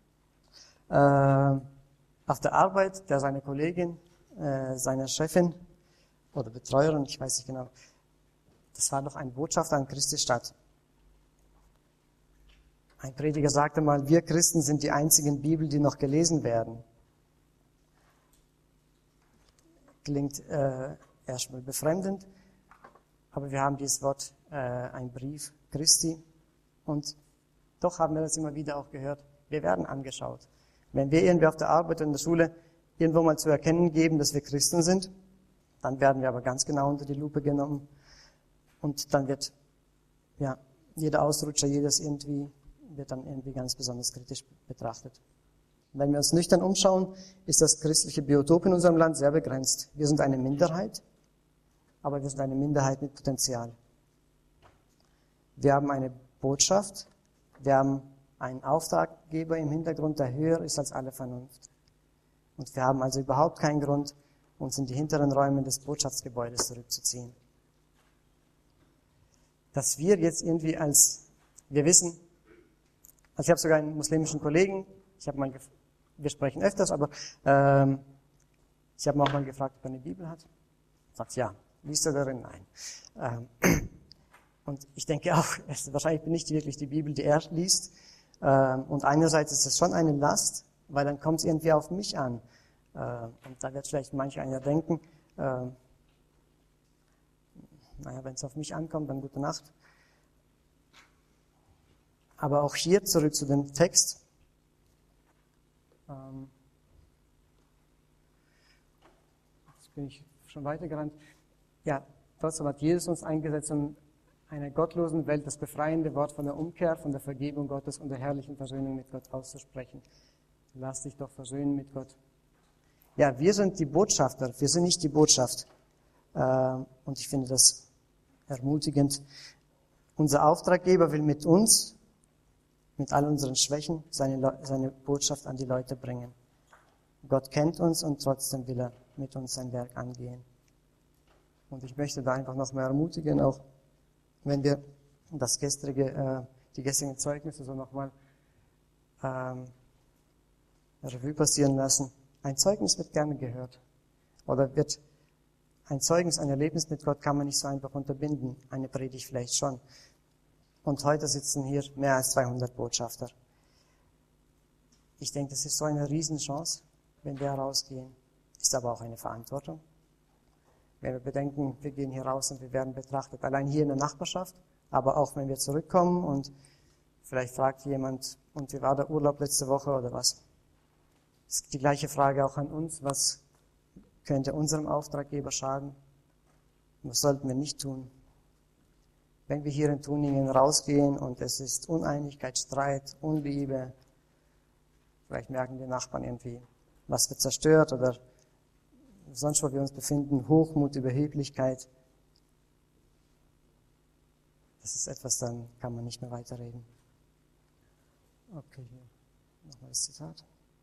Speaker 1: äh, auf der Arbeit, der seine Kollegin, äh, seiner Chefin oder Betreuerin, ich weiß nicht genau, das war doch ein Botschafter an Christi Stadt. Ein Prediger sagte mal, wir Christen sind die einzigen Bibel, die noch gelesen werden. Klingt äh, erstmal befremdend, aber wir haben dieses Wort, äh, ein Brief Christi, und doch haben wir das immer wieder auch gehört, wir werden angeschaut. Wenn wir irgendwie auf der Arbeit und in der Schule irgendwo mal zu erkennen geben, dass wir Christen sind, dann werden wir aber ganz genau unter die Lupe genommen und dann wird ja jeder Ausrutscher, jedes irgendwie wird dann irgendwie ganz besonders kritisch betrachtet. Wenn wir uns nüchtern umschauen, ist das christliche Biotop in unserem Land sehr begrenzt. Wir sind eine Minderheit, aber wir sind eine Minderheit mit Potenzial. Wir haben eine Botschaft, wir haben einen Auftraggeber im Hintergrund, der höher ist als alle Vernunft. Und wir haben also überhaupt keinen Grund, uns in die hinteren Räume des Botschaftsgebäudes zurückzuziehen. Dass wir jetzt irgendwie als, wir wissen, also ich habe sogar einen muslimischen Kollegen, ich habe mal, gef- wir sprechen öfters, aber ähm, ich habe ihn auch mal gefragt, ob er eine Bibel hat. Er sagt, ja. Liest er darin? Nein. Ähm, und ich denke auch, wahrscheinlich bin ich wirklich die Bibel, die er liest. Ähm, und einerseits ist es schon eine Last, weil dann kommt es irgendwie auf mich an. Ähm, und da wird vielleicht manch einer denken, ähm, naja, wenn es auf mich ankommt, dann gute Nacht. Aber auch hier zurück zu dem Text. Ähm, jetzt bin ich schon weitergerannt. Ja, trotzdem hat Jesus uns eingesetzt, um einer gottlosen Welt das befreiende Wort von der Umkehr, von der Vergebung Gottes und der herrlichen Versöhnung mit Gott auszusprechen. Lass dich doch versöhnen mit Gott. Ja, wir sind die Botschafter, wir sind nicht die Botschaft. Und ich finde das ermutigend. Unser Auftraggeber will mit uns, mit all unseren Schwächen, seine, seine Botschaft an die Leute bringen. Gott kennt uns und trotzdem will er mit uns sein Werk angehen. Und ich möchte da einfach noch mehr ermutigen, auch wenn wir das gestrige, äh, die gestrigen Zeugnisse so nochmal ähm, Revue passieren lassen. Ein Zeugnis wird gerne gehört. Oder wird ein Zeugnis, ein Erlebnis mit Gott kann man nicht so einfach unterbinden. Eine Predigt vielleicht schon. Und heute sitzen hier mehr als zweihundert Botschafter. Ich denke, das ist so eine Riesenchance, wenn wir herausgehen. Ist aber auch eine Verantwortung. Wenn wir bedenken, wir gehen hier raus und wir werden betrachtet, allein hier in der Nachbarschaft, aber auch wenn wir zurückkommen und vielleicht fragt jemand, und wie war der Urlaub letzte Woche oder was? Das ist die gleiche Frage auch an uns, was könnte unserem Auftraggeber schaden? Was sollten wir nicht tun? Wenn wir hier in Tuningen rausgehen und es ist Uneinigkeit, Streit, Unliebe, vielleicht merken die Nachbarn irgendwie, was wird zerstört oder sonst wo wir uns befinden, Hochmut, Überheblichkeit. Das ist etwas, dann kann man nicht mehr weiterreden. Okay, hier nochmal das Zitat.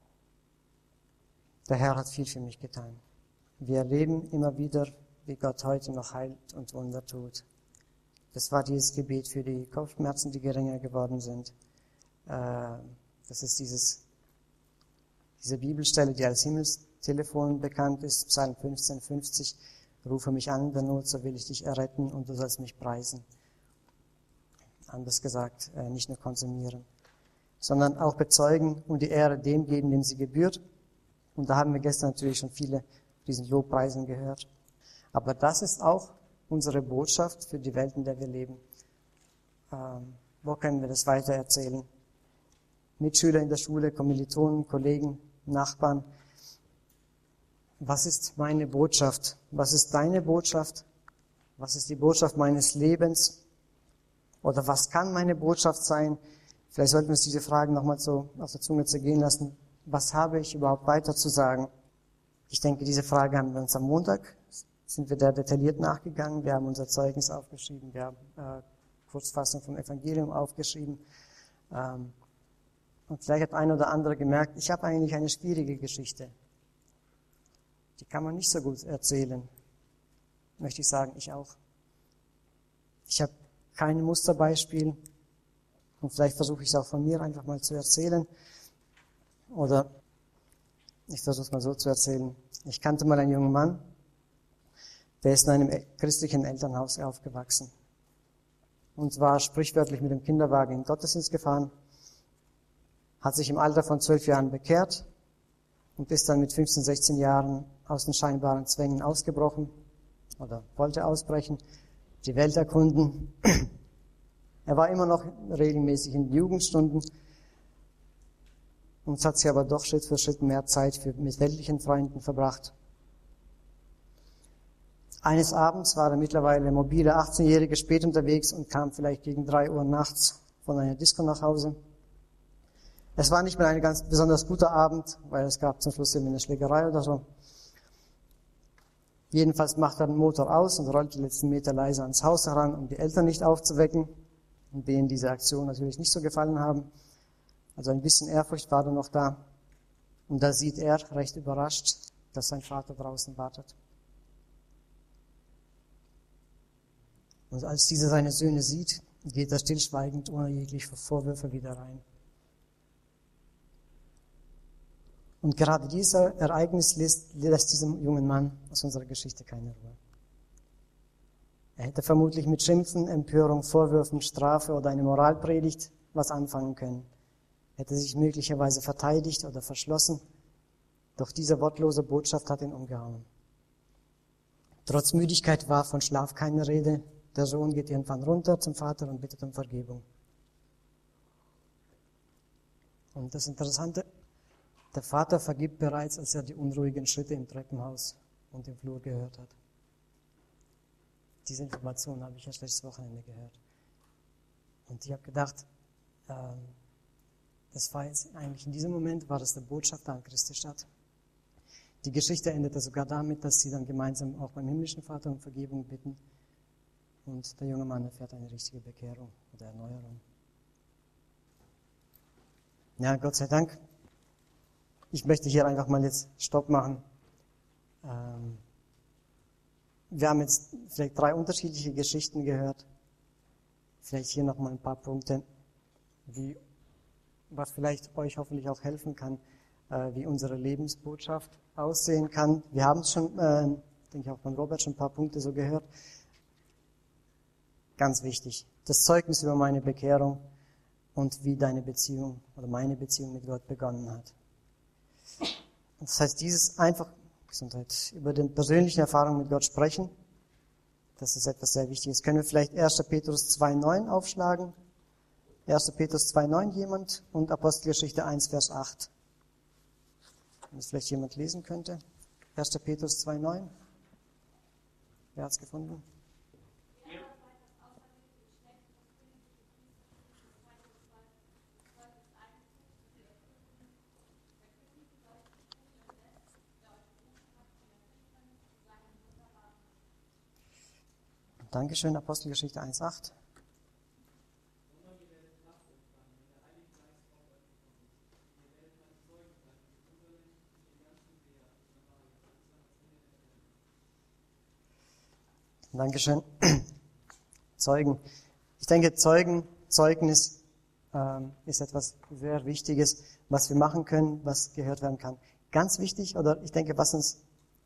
Speaker 1: Der Herr hat viel für mich getan. Wir erleben immer wieder, wie Gott heute noch heilt und Wunder tut. Das war dieses Gebet für die Kopfschmerzen, die geringer geworden sind. Das ist dieses, diese Bibelstelle, die als Himmelstelefon bekannt ist, Psalm fünfzehn, fünfzig. Rufe mich an in der Not, so will ich dich erretten und du sollst mich preisen. Anders gesagt, nicht nur konsumieren, sondern auch bezeugen und die Ehre dem geben, dem sie gebührt. Und da haben wir gestern natürlich schon viele diesen Lobpreisen gehört. Aber das ist auch unsere Botschaft für die Welt, in der wir leben. Ähm, wo können wir das weiter erzählen? Mitschüler in der Schule, Kommilitonen, Kollegen, Nachbarn. Was ist meine Botschaft? Was ist deine Botschaft? Was ist die Botschaft meines Lebens? Oder was kann meine Botschaft sein? Vielleicht sollten wir uns diese Fragen nochmal so auf der Zunge zergehen lassen. Was habe ich überhaupt weiter zu sagen? Ich denke, diese Frage haben wir uns am Montag, sind wir da detailliert nachgegangen. Wir haben unser Zeugnis aufgeschrieben, wir haben äh, Kurzfassung vom Evangelium aufgeschrieben. Ähm, Und vielleicht hat ein oder andere gemerkt, ich habe eigentlich eine schwierige Geschichte. Die kann man nicht so gut erzählen. Möchte ich sagen, ich auch. Ich habe kein Musterbeispiel. Und vielleicht versuche ich es auch von mir einfach mal zu erzählen. Oder ich versuche es mal so zu erzählen. Ich kannte mal einen jungen Mann, der ist in einem christlichen Elternhaus aufgewachsen. Und war sprichwörtlich mit dem Kinderwagen in den Gottesdienst gefahren, hat sich im Alter von zwölf Jahren bekehrt und ist dann mit fünfzehn, sechzehn Jahren aus den scheinbaren Zwängen ausgebrochen oder wollte ausbrechen, die Welt erkunden. Er war immer noch regelmäßig in Jugendstunden und hat sich aber doch Schritt für Schritt mehr Zeit für, mit weltlichen Freunden verbracht. Eines Abends war der mittlerweile mobile achtzehnjährige spät unterwegs und kam vielleicht gegen drei Uhr nachts von einer Disco nach Hause. Es war nicht mehr ein ganz besonders guter Abend, weil es gab zum Schluss eben eine Schlägerei oder so. Jedenfalls machte er den Motor aus und rollte die letzten Meter leise ans Haus heran, um die Eltern nicht aufzuwecken, und denen diese Aktion natürlich nicht so gefallen haben. Also ein bisschen Ehrfurcht war da noch da. Und da sieht er, recht überrascht, dass sein Vater draußen wartet. Und als dieser seine Söhne sieht, geht er stillschweigend, ohne jegliche Vorwürfe wieder rein. Und gerade dieser Ereignis lässt, lässt diesem jungen Mann aus unserer Geschichte keine Ruhe. Er hätte vermutlich mit Schimpfen, Empörung, Vorwürfen, Strafe oder eine Moralpredigt was anfangen können. Er hätte sich möglicherweise verteidigt oder verschlossen, doch diese wortlose Botschaft hat ihn umgehauen. Trotz Müdigkeit war von Schlaf keine Rede. Der Sohn geht irgendwann runter zum Vater und bittet um Vergebung. Und das Interessante, der Vater vergibt bereits, als er die unruhigen Schritte im Treppenhaus und im Flur gehört hat. Diese Information habe ich erst letztes Wochenende gehört. Und ich habe gedacht, ähm, das war jetzt eigentlich in diesem Moment, war das der Botschafter an Christi Stadt. Die Geschichte endete sogar damit, dass sie dann gemeinsam auch beim himmlischen Vater um Vergebung bitten. Und der junge Mann erfährt eine richtige Bekehrung oder Erneuerung. Ja, Gott sei Dank. Ich möchte hier einfach mal jetzt Stopp machen. Ähm, wir haben jetzt vielleicht drei unterschiedliche Geschichten gehört. Vielleicht hier noch mal ein paar Punkte, wie, was vielleicht euch hoffentlich auch helfen kann, äh, wie unsere Lebensbotschaft aussehen kann. Wir haben es schon, äh, denke ich auch von Robert, schon ein paar Punkte so gehört. Ganz wichtig, das Zeugnis über meine Bekehrung und wie deine Beziehung oder meine Beziehung mit Gott begonnen hat. Das heißt, dieses einfach, Gesundheit, über den persönlichen Erfahrungen mit Gott sprechen, das ist etwas sehr Wichtiges. Können wir vielleicht erster Petrus zwei neun aufschlagen? erster Petrus zwei neun jemand und Apostelgeschichte eins Vers acht. Wenn es vielleicht jemand lesen könnte. erster Petrus zwei neun. Wer hat es gefunden? Dankeschön, Apostelgeschichte eins acht. Dankeschön. Zeugen. Ich denke, Zeugen, Zeugnis ähm, ist etwas sehr Wichtiges, was wir machen können, was gehört werden kann. Ganz wichtig, oder ich denke, was uns,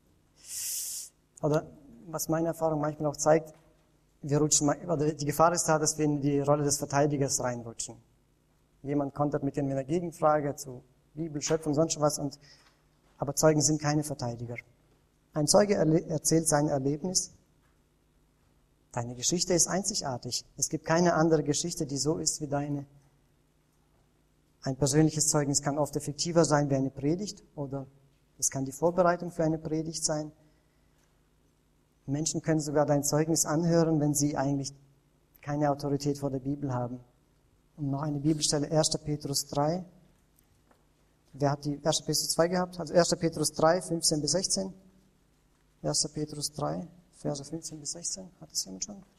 Speaker 1: oder was meine Erfahrung manchmal auch zeigt, wir rutschen, oder die Gefahr ist da, dass wir in die Rolle des Verteidigers reinrutschen. Jemand kontert mit einer Gegenfrage zu Bibel, Schöpfung, sonst was, und, aber Zeugen sind keine Verteidiger. Ein Zeuge erle- erzählt sein Erlebnis. Deine Geschichte ist einzigartig. Es gibt keine andere Geschichte, die so ist wie deine. Ein persönliches Zeugnis kann oft effektiver sein wie eine Predigt, oder es kann die Vorbereitung für eine Predigt sein. Menschen können sogar dein Zeugnis anhören, wenn sie eigentlich keine Autorität vor der Bibel haben. Und noch eine Bibelstelle, erster Petrus drei. Wer hat die erster Petrus zwei gehabt? Also erster Petrus drei, fünfzehn bis sechzehn. erster Petrus drei, Verse fünfzehn bis sechzehn. Hat es jemand schon?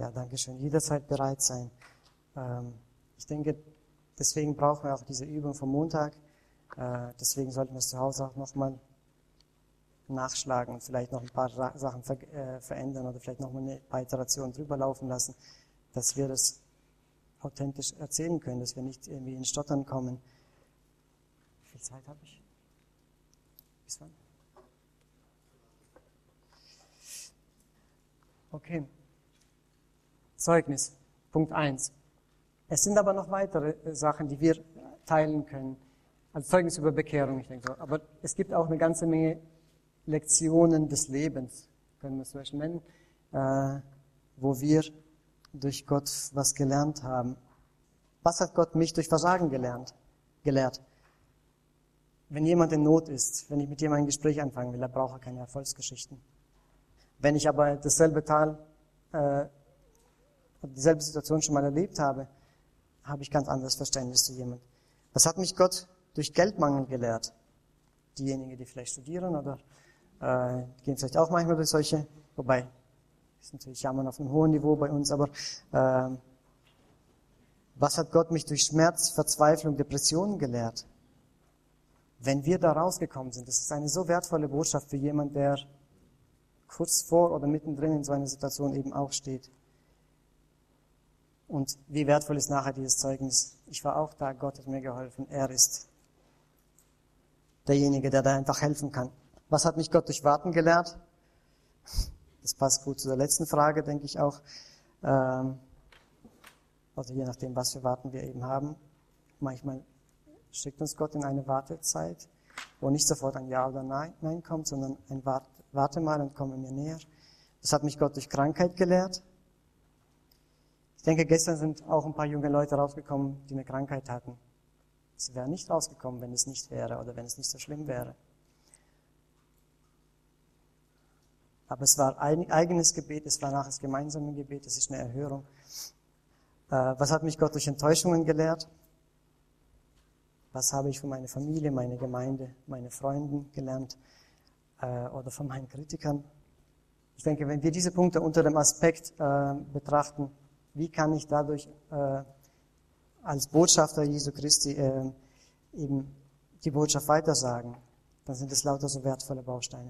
Speaker 1: Ja, danke schön. Jederzeit bereit sein. Ähm, ich denke, deswegen brauchen wir auch diese Übung vom Montag. Äh, deswegen sollten wir es zu Hause auch nochmal nachschlagen und vielleicht noch ein paar Sachen ver äh, verändern oder vielleicht nochmal eine paar Iterationen drüber laufen lassen, dass wir das authentisch erzählen können, dass wir nicht irgendwie in Stottern kommen. Wie viel Zeit habe ich? Bis wann? Okay. Zeugnis. Punkt eins. Es sind aber noch weitere Sachen, die wir teilen können. Also Zeugnis über Bekehrung, ich denke so. Aber es gibt auch eine ganze Menge Lektionen des Lebens, können wir es zum Beispiel nennen, äh, wo wir durch Gott was gelernt haben. Was hat Gott mich durch Versagen gelernt, gelehrt? Wenn jemand in Not ist, wenn ich mit jemandem ein Gespräch anfangen will, dann braucht er keine Erfolgsgeschichten. Wenn ich aber dasselbe Tal, äh, dieselbe Situation schon mal erlebt habe, habe ich ganz anderes Verständnis zu jemandem. Was hat mich Gott durch Geldmangel gelehrt? Diejenigen, die vielleicht studieren oder äh, gehen vielleicht auch manchmal durch solche, wobei, ist natürlich Jammern auf einem hohen Niveau bei uns, aber äh, was hat Gott mich durch Schmerz, Verzweiflung, Depressionen gelehrt? Wenn wir da rausgekommen sind, das ist eine so wertvolle Botschaft für jemanden, der kurz vor oder mittendrin in so einer Situation eben auch steht. Und wie wertvoll ist nachher dieses Zeugnis? Ich war auch da, Gott hat mir geholfen, er ist derjenige, der da einfach helfen kann. Was hat mich Gott durch Warten gelehrt? Das passt gut zu der letzten Frage, denke ich auch. Ähm, also je nachdem, was für Warten wir eben haben. Manchmal schickt uns Gott in eine Wartezeit, wo nicht sofort ein Ja oder Nein, Nein kommt, sondern ein Wart, Warte mal und komme mir näher. Das hat mich Gott durch Krankheit gelehrt. Ich denke, gestern sind auch ein paar junge Leute rausgekommen, die eine Krankheit hatten. Sie wären nicht rausgekommen, wenn es nicht wäre oder wenn es nicht so schlimm wäre. Aber es war ein eigenes Gebet, es war nachher das gemeinsame Gebet, es ist eine Erhörung. Äh, was hat mich Gott durch Enttäuschungen gelehrt? Was habe ich von meiner Familie, meiner Gemeinde, meinen Freunden gelernt äh, oder von meinen Kritikern? Ich denke, wenn wir diese Punkte unter dem Aspekt äh, betrachten, wie kann ich dadurch äh, als Botschafter Jesu Christi äh, eben die Botschaft weitersagen, dann sind es lauter so wertvolle Bausteine.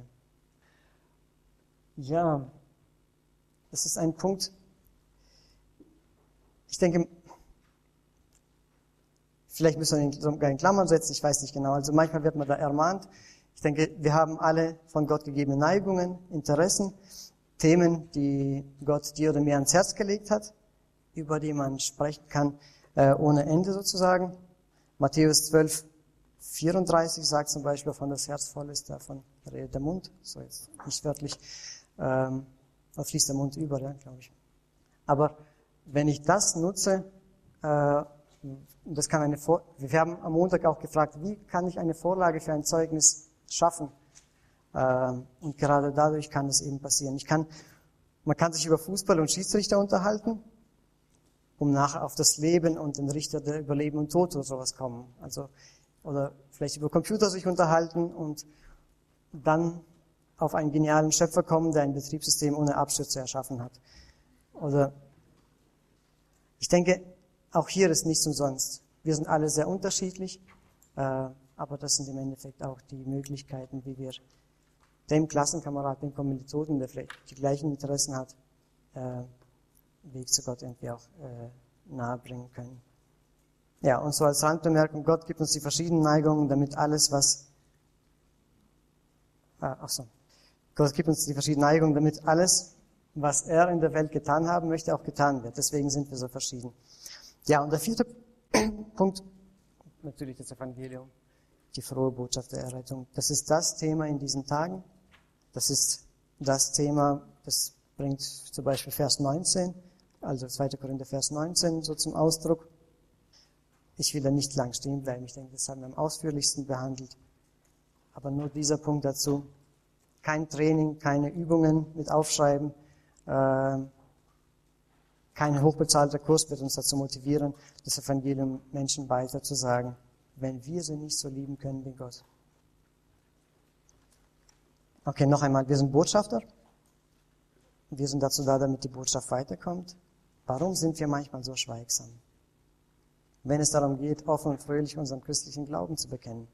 Speaker 1: Ja, das ist ein Punkt, ich denke, vielleicht müssen wir ihn sogar in Klammern setzen, ich weiß nicht genau. Also manchmal wird man da ermahnt. Ich denke, wir haben alle von Gott gegebene Neigungen, Interessen, Themen, die Gott dir oder mir ans Herz gelegt hat, über die man sprechen kann, äh, ohne Ende sozusagen. Matthäus zwölf, vierunddreißig sagt zum Beispiel, von das Herz voll ist, davon redet der Mund. So jetzt nicht wörtlich, ähm, da fließt der Mund über, ja, glaube ich. Aber wenn ich das nutze, äh, das kann eine Vor- wir haben am Montag auch gefragt, wie kann ich eine Vorlage für ein Zeugnis schaffen? Äh, und gerade dadurch kann es eben passieren. Ich kann, man kann sich über Fußball und Schiedsrichter unterhalten, um nachher auf das Leben und den Richter, der über Leben und Tod oder sowas kommen. Also, oder vielleicht über Computer sich unterhalten und dann auf einen genialen Schöpfer kommen, der ein Betriebssystem ohne Abstürze erschaffen hat. Oder, ich denke, auch hier ist nichts umsonst. Wir sind alle sehr unterschiedlich, äh, aber das sind im Endeffekt auch die Möglichkeiten, wie wir dem Klassenkamerad, dem Kommilitonen, der vielleicht die gleichen Interessen hat, äh, Weg zu Gott irgendwie auch äh, nahebringen können. Ja, und so als Randbemerkung, Gott gibt uns die verschiedenen Neigungen, damit alles, was ah, ach so. Gott gibt uns die verschiedenen Neigungen, damit alles, was er in der Welt getan haben möchte, auch getan wird. Deswegen sind wir so verschieden. Ja, und der vierte Punkt, natürlich das Evangelium, die frohe Botschaft der Errettung. Das ist das Thema in diesen Tagen. Das ist das Thema, das bringt zum Beispiel Vers neunzehn, also zweiter Korinther Vers neunzehn so zum Ausdruck. Ich will da nicht lang stehen bleiben. Ich denke, das haben wir am ausführlichsten behandelt. Aber nur dieser Punkt dazu. Kein Training, keine Übungen mit Aufschreiben, äh, kein hochbezahlter Kurs wird uns dazu motivieren, das Evangelium Menschen weiter zu sagen, wenn wir sie nicht so lieben können wie Gott. Okay, noch einmal, wir sind Botschafter. Wir sind dazu da, damit die Botschaft weiterkommt. Warum sind wir manchmal so schweigsam, wenn es darum geht, offen und fröhlich unseren christlichen Glauben zu bekennen?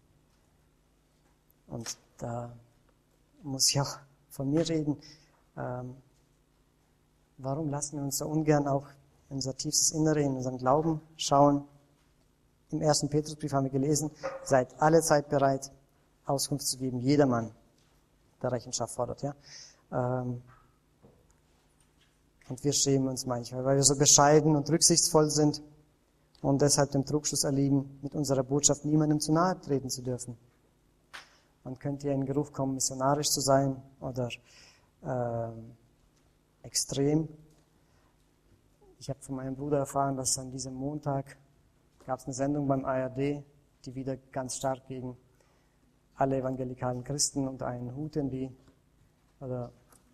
Speaker 1: Und da muss ich auch von mir reden. Ähm, warum lassen wir uns so ungern auch in unser tiefstes Innere, in unseren Glauben schauen? Im ersten Petrusbrief haben wir gelesen, seid alle Zeit bereit, Auskunft zu geben, jedermann, der Rechenschaft fordert. Ja? Ähm, und wir schämen uns manchmal, weil wir so bescheiden und rücksichtsvoll sind und deshalb dem Trugschluss erliegen, mit unserer Botschaft niemandem zu nahe treten zu dürfen. Man könnte ja in den Geruch kommen, missionarisch zu sein oder ähm, extrem. Ich habe von meinem Bruder erfahren, dass an diesem Montag gab es eine Sendung beim A R D, die wieder ganz stark gegen alle evangelikalen Christen unter einen Hut irgendwie oder,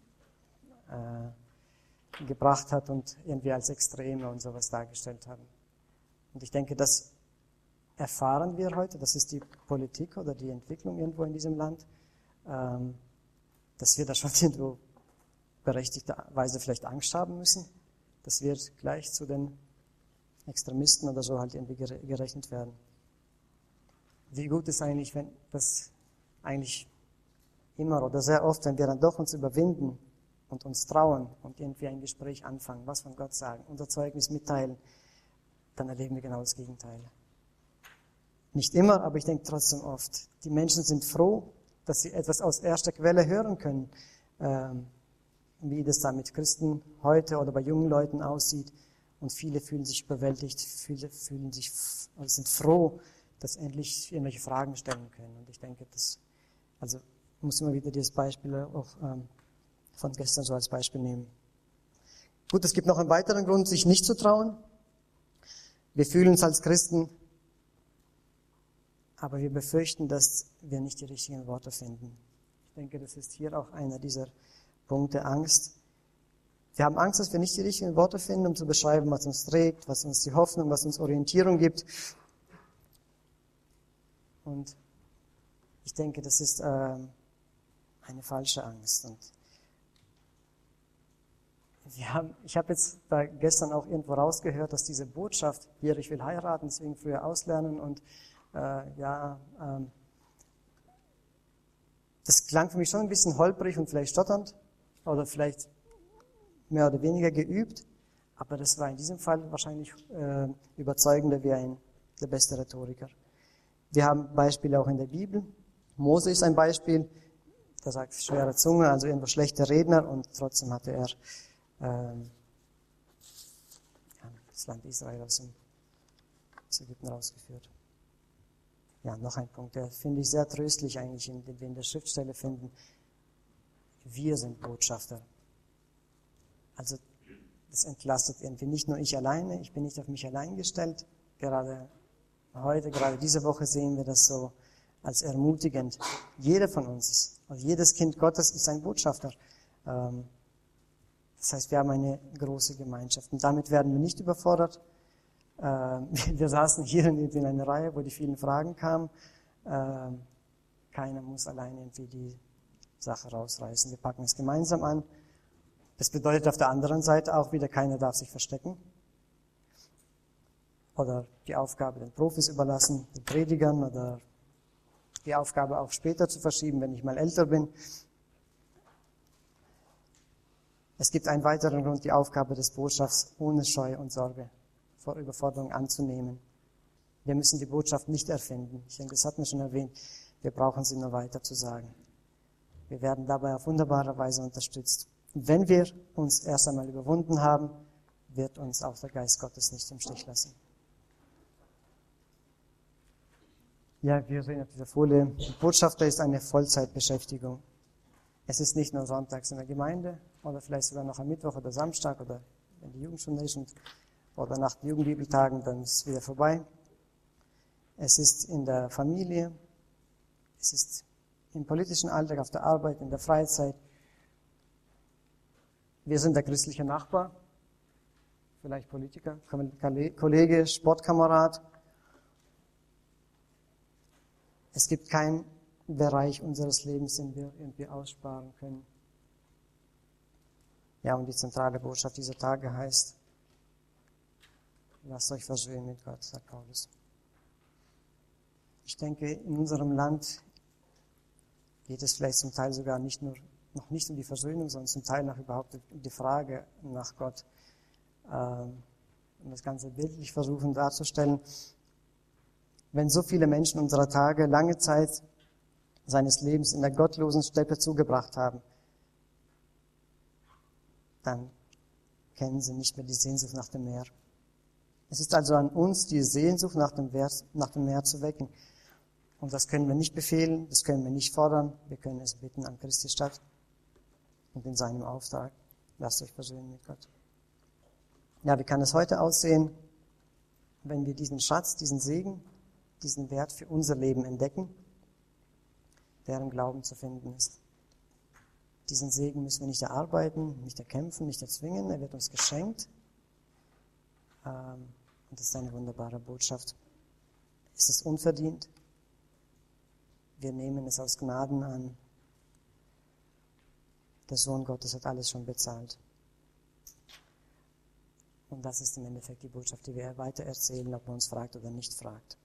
Speaker 1: äh, gebracht hat und irgendwie als Extreme und sowas dargestellt haben. Und ich denke, das erfahren wir heute, das ist die Politik oder die Entwicklung irgendwo in diesem Land, ähm, dass wir da schon irgendwo berechtigterweise vielleicht Angst haben müssen, dass wir gleich zu den Extremisten oder so halt irgendwie gerechnet werden. Wie gut ist eigentlich, wenn das eigentlich immer oder sehr oft, wenn wir dann doch uns überwinden und uns trauen und irgendwie ein Gespräch anfangen, was von Gott sagen, unser Zeugnis mitteilen, dann erleben wir genau das Gegenteil. Nicht immer, aber ich denke trotzdem oft. Die Menschen sind froh, dass sie etwas aus erster Quelle hören können, ähm, wie das da mit Christen heute oder bei jungen Leuten aussieht. Und viele fühlen sich überwältigt, viele fühlen sich, also sind froh, dass sie endlich irgendwelche Fragen stellen können. Und ich denke, das, also ich muss immer wieder dieses Beispiel auch ähm, von gestern so als Beispiel nehmen. Gut, es gibt noch einen weiteren Grund, sich nicht zu trauen. Wir fühlen uns als Christen, aber wir befürchten, dass wir nicht die richtigen Worte finden. Ich denke, das ist hier auch einer dieser Punkte, Angst. Wir haben Angst, dass wir nicht die richtigen Worte finden, um zu beschreiben, was uns trägt, was uns die Hoffnung, was uns Orientierung gibt. Und ich denke, das ist äh, eine falsche Angst. Und wir haben, ich habe jetzt da gestern auch irgendwo rausgehört, dass diese Botschaft, hier, ich will heiraten, deswegen früher auslernen und äh, ja, ähm, das klang für mich schon ein bisschen holprig und vielleicht stotternd oder vielleicht mehr oder weniger geübt, aber das war in diesem Fall wahrscheinlich äh, überzeugender wie ein, der beste Rhetoriker. Wir haben Beispiele auch in der Bibel. Mose ist ein Beispiel, der sagt schwere Zunge, also irgendwo schlechter Redner und trotzdem hatte er ähm, ja, das Land Israel aus, dem, aus Ägypten rausgeführt. Ja, noch ein Punkt, der finde ich sehr tröstlich eigentlich, in, den wir in der Schriftstelle finden. Wir sind Botschafter. Also das entlastet irgendwie nicht nur ich alleine, ich bin nicht auf mich allein gestellt. Gerade heute, gerade diese Woche sehen wir das so als ermutigend. Jeder von uns ist, also jedes Kind Gottes ist ein Botschafter. Das heißt, wir haben eine große Gemeinschaft und damit werden wir nicht überfordert. Wir saßen hier in einer Reihe, wo die vielen Fragen kamen. Keiner muss alleine irgendwie die Sache rausreißen. Wir packen es gemeinsam an. Das bedeutet auf der anderen Seite auch wieder, keiner darf sich verstecken oder die Aufgabe den Profis überlassen, den Predigern oder die Aufgabe auch später zu verschieben, wenn ich mal älter bin. Es gibt einen weiteren Grund, die Aufgabe des Botschafters ohne Scheu und Sorge vor Überforderung anzunehmen. Wir müssen die Botschaft nicht erfinden. Ich denke, das hatten wir schon erwähnt. Wir brauchen sie nur weiter zu sagen. Wir werden dabei auf wunderbare Weise unterstützt. Wenn wir uns erst einmal überwunden haben, wird uns auch der Geist Gottes nicht im Stich lassen. Ja, wir sehen auf dieser Folie, Botschafter ist eine Vollzeitbeschäftigung. Es ist nicht nur sonntags in der Gemeinde oder vielleicht sogar noch am Mittwoch oder Samstag oder wenn die Jugendstunde ist und, oder nach den Jugendbibeltagen, dann ist es wieder vorbei. Es ist in der Familie, es ist im politischen Alltag, auf der Arbeit, in der Freizeit. Wir sind der christliche Nachbar, vielleicht Politiker, Kollege, Sportkamerad. Es gibt keinen Bereich unseres Lebens, den wir irgendwie aussparen können. Ja, und die zentrale Botschaft dieser Tage heißt, Lasst euch versöhnen mit Gott, sagt Paulus. Ich denke, in unserem Land geht es vielleicht zum Teil sogar nicht nur, noch nicht um die Versöhnung, sondern zum Teil nach überhaupt um die Frage nach Gott. Ähm, um das Ganze bildlich versuchen darzustellen. Wenn so viele Menschen unserer Tage lange Zeit seines Lebens in der gottlosen Steppe zugebracht haben, dann kennen sie nicht mehr die Sehnsucht nach dem Meer. Es ist also an uns, die Sehnsucht nach dem, Meer, nach dem Meer zu wecken. Und das können wir nicht befehlen, das können wir nicht fordern. Wir können es bitten an Christi Stadt und in seinem Auftrag. Lasst euch versöhnen mit Gott. Ja, wie kann es heute aussehen, wenn wir diesen Schatz, diesen Segen, diesen Wert für unser Leben entdecken, der im Glauben zu finden ist? Diesen Segen müssen wir nicht erarbeiten, nicht erkämpfen, nicht erzwingen. Er wird uns geschenkt. Und das ist eine wunderbare Botschaft. Es ist unverdient. Wir nehmen es aus Gnaden an. Der Sohn Gottes hat alles schon bezahlt. Und das ist im Endeffekt die Botschaft, die wir weiter erzählen, ob man uns fragt oder nicht fragt.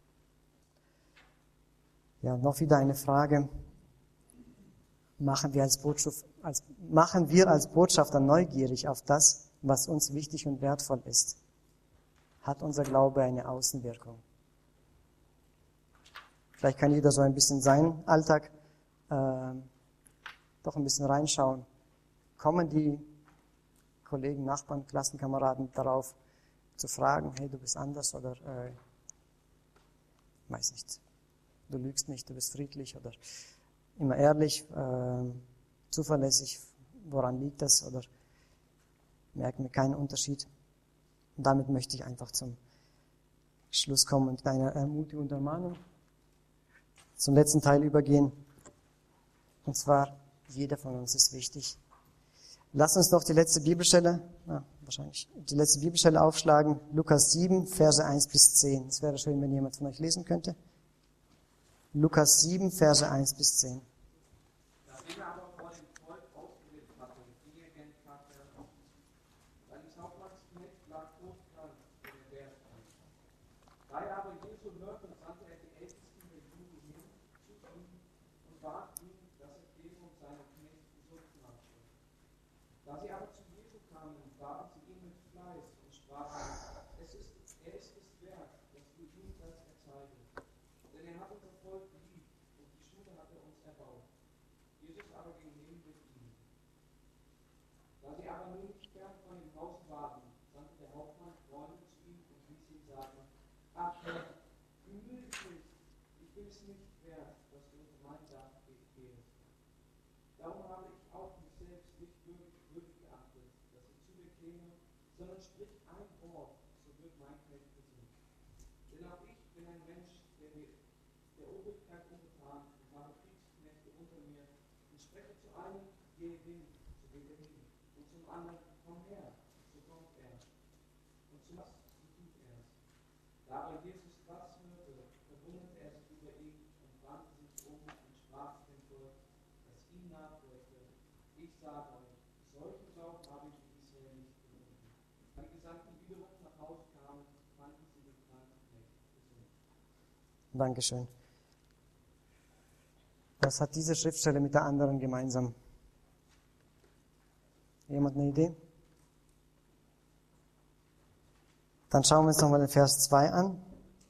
Speaker 1: Ja, noch wieder eine Frage. Machen wir als, Botschaft, als, machen wir als Botschafter neugierig auf das, was uns wichtig und wertvoll ist? Hat unser Glaube eine Außenwirkung? Vielleicht kann jeder so ein bisschen seinen Alltag äh, doch ein bisschen reinschauen. Kommen die Kollegen, Nachbarn, Klassenkameraden darauf zu fragen, hey, du bist anders oder äh, weiß nicht, du lügst nicht, du bist friedlich oder immer ehrlich, äh, zuverlässig, woran liegt das oder merken wir keinen Unterschied. Und damit möchte ich einfach zum Schluss kommen und eine Ermutigung und Ermahnung zum letzten Teil übergehen. Und zwar, jeder von uns ist wichtig. Lass uns noch die letzte Bibelstelle, ah, wahrscheinlich, die letzte Bibelstelle aufschlagen, Lukas sieben, Verse eins bis zehn. Es wäre schön, wenn jemand von euch lesen könnte. Lukas sieben, Verse eins bis zehn.
Speaker 2: Nachdem er aber vor dem Volk ausgeredet hatte, ging er gen Kapernaum. Seines Hauptmanns Knecht lag todkrank in der Bergheim. Da er aber Jesu hörte, sandte er die Ältesten der Juden hin zu ihm und bat ihn, dass er dem und seinem Knecht gesund machte. Da sie aber zu Jesu kamen, baten sie ihn mit Fleiß und sprachen, es ist, er ist es wert, dass du ihm das erzeigest. Denn er hat unser Volk lieb und die Schule hat er uns erbaut. Jesus aber ging hin mit ihm. Da sie aber nun nicht fern von dem Haus waren, sandte der Hauptmann Freunde zu ihm und ließ ihn sagen, ach Herr, bemühe dich nicht, ich bin es nicht wert, dass du unter mein Dach gehst. Darum habe ich auch mich selbst nicht würdig, würdig geachtet, dass ich zu dir käme, sondern sprich ein Wort, so wird mein Knecht gesund. Denn auch ich bin ein Mensch, der mir der Obrigkeit untertan und habe Kriegsknechte unter mir und spreche zu einem, gehe hin, so geht er hin, und zum anderen, komm her, so kommt er, und zum was, so tut er es. Da aber Jesus das hörte, verwunderte er sich über ihn und wandte sich um und sprach zu dem Volk, das ihm nachfolgte, ich sage euch, solchen Glauben habe ich in Israel nicht gefunden. Als die Gesandten wiederum nach Hause kamen, fanden sie den kranken Knecht gesund.
Speaker 1: Dankeschön. Was hat diese Schriftstelle mit der anderen gemeinsam? Jemand eine Idee? Dann schauen wir uns nochmal den Vers zwei an.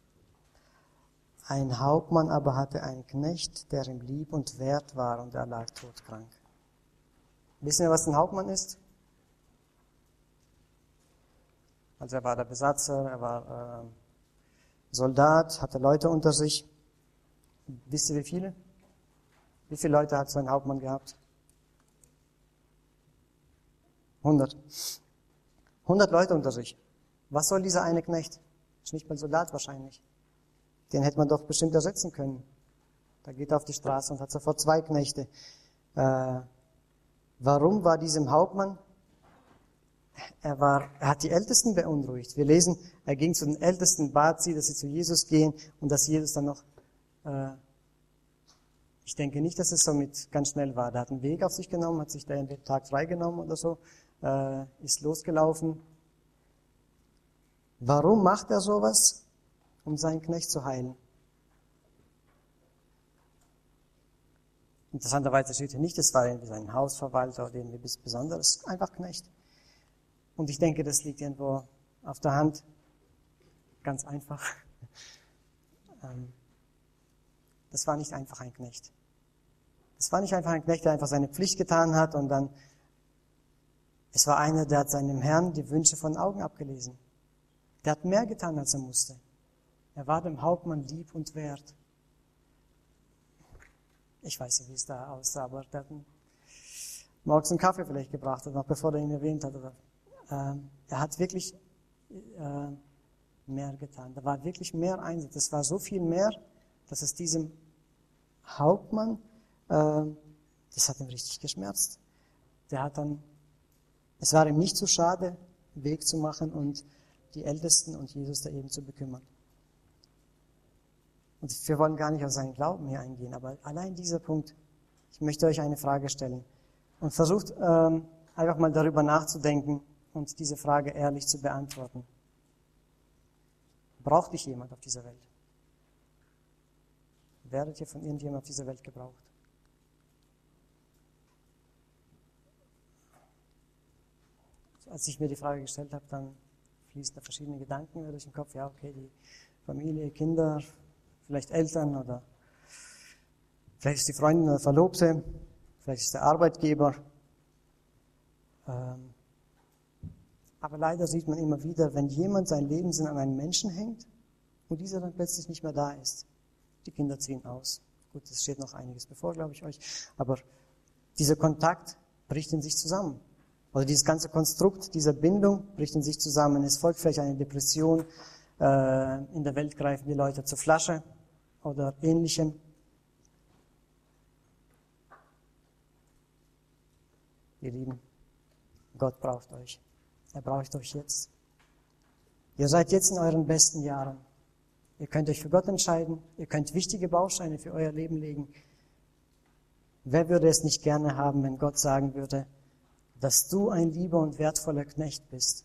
Speaker 1: Ein Hauptmann aber hatte einen Knecht, der ihm lieb und wert war, und er lag todkrank. Wissen wir, was ein Hauptmann ist? Also er war der Besatzer, er war äh, Soldat, hatte Leute unter sich. Wisst ihr, wie viele? Wie viele Leute hat so ein Hauptmann gehabt? Hundert. Hundert Leute unter sich. Was soll dieser eine Knecht? Ist nicht mal Soldat wahrscheinlich. Den hätte man doch bestimmt ersetzen können. Da geht er auf die Straße und hat sofort zwei Knechte. Äh, warum war diesem Hauptmann? Er war, er hat die Ältesten beunruhigt. Wir lesen, er ging zu den Ältesten, bat sie, dass sie zu Jesus gehen und dass Jesus dann noch, äh, ich denke nicht, dass es somit ganz schnell war. Der hat einen Weg auf sich genommen, hat sich da den Tag freigenommen oder so, äh, ist losgelaufen. Warum macht er sowas? Um seinen Knecht zu heilen. Interessanterweise steht hier nicht, es war irgendwie sein Hausverwalter oder irgendwie was Besonderes, einfach Knecht. Und ich denke, das liegt irgendwo auf der Hand. Ganz einfach. Das war nicht einfach ein Knecht. Das war nicht einfach ein Knecht, der einfach seine Pflicht getan hat und dann, es war einer, der hat seinem Herrn die Wünsche von den Augen abgelesen. Der hat mehr getan, als er musste. Er war dem Hauptmann lieb und wert. Ich weiß nicht, wie es da aussah, aber der hat morgens einen Kaffee vielleicht gebracht, noch bevor er ihn erwähnt hat. Oder, ähm, er hat wirklich äh, mehr getan. Da war wirklich mehr Einsatz. Es war so viel mehr, dass es diesem Hauptmann, äh, das hat ihn richtig geschmerzt. Der hat dann, es war ihm nicht zu schade, Weg zu machen und die Ältesten und Jesus da eben zu bekümmern. Und wir wollen gar nicht auf seinen Glauben hier eingehen, aber allein dieser Punkt, ich möchte euch eine Frage stellen und versucht ähm, einfach mal darüber nachzudenken und diese Frage ehrlich zu beantworten. Braucht dich jemand auf dieser Welt? Werdet ihr von irgendjemandem auf dieser Welt gebraucht? Als ich mir die Frage gestellt habe, dann fließen da verschiedene Gedanken durch den Kopf. Ja, okay, die Familie, Kinder, vielleicht Eltern oder vielleicht ist die Freundin oder Verlobte, vielleicht ist der Arbeitgeber. Ähm, aber leider sieht man immer wieder, wenn jemand sein Lebenssinn an einen Menschen hängt und dieser dann plötzlich nicht mehr da ist. Die Kinder ziehen aus. Gut, es steht noch einiges bevor, glaube ich euch. Aber dieser Kontakt bricht in sich zusammen. Also dieses ganze Konstrukt dieser Bindung bricht in sich zusammen. Es folgt vielleicht eine Depression. Äh, in der Welt greifen die Leute zur Flasche oder Ähnlichem. Ihr Lieben, Gott braucht euch. Er braucht euch jetzt. Ihr seid jetzt in euren besten Jahren. Ihr könnt euch für Gott entscheiden. Ihr könnt wichtige Bausteine für euer Leben legen. Wer würde es nicht gerne haben, wenn Gott sagen würde, dass du ein lieber und wertvoller Knecht bist?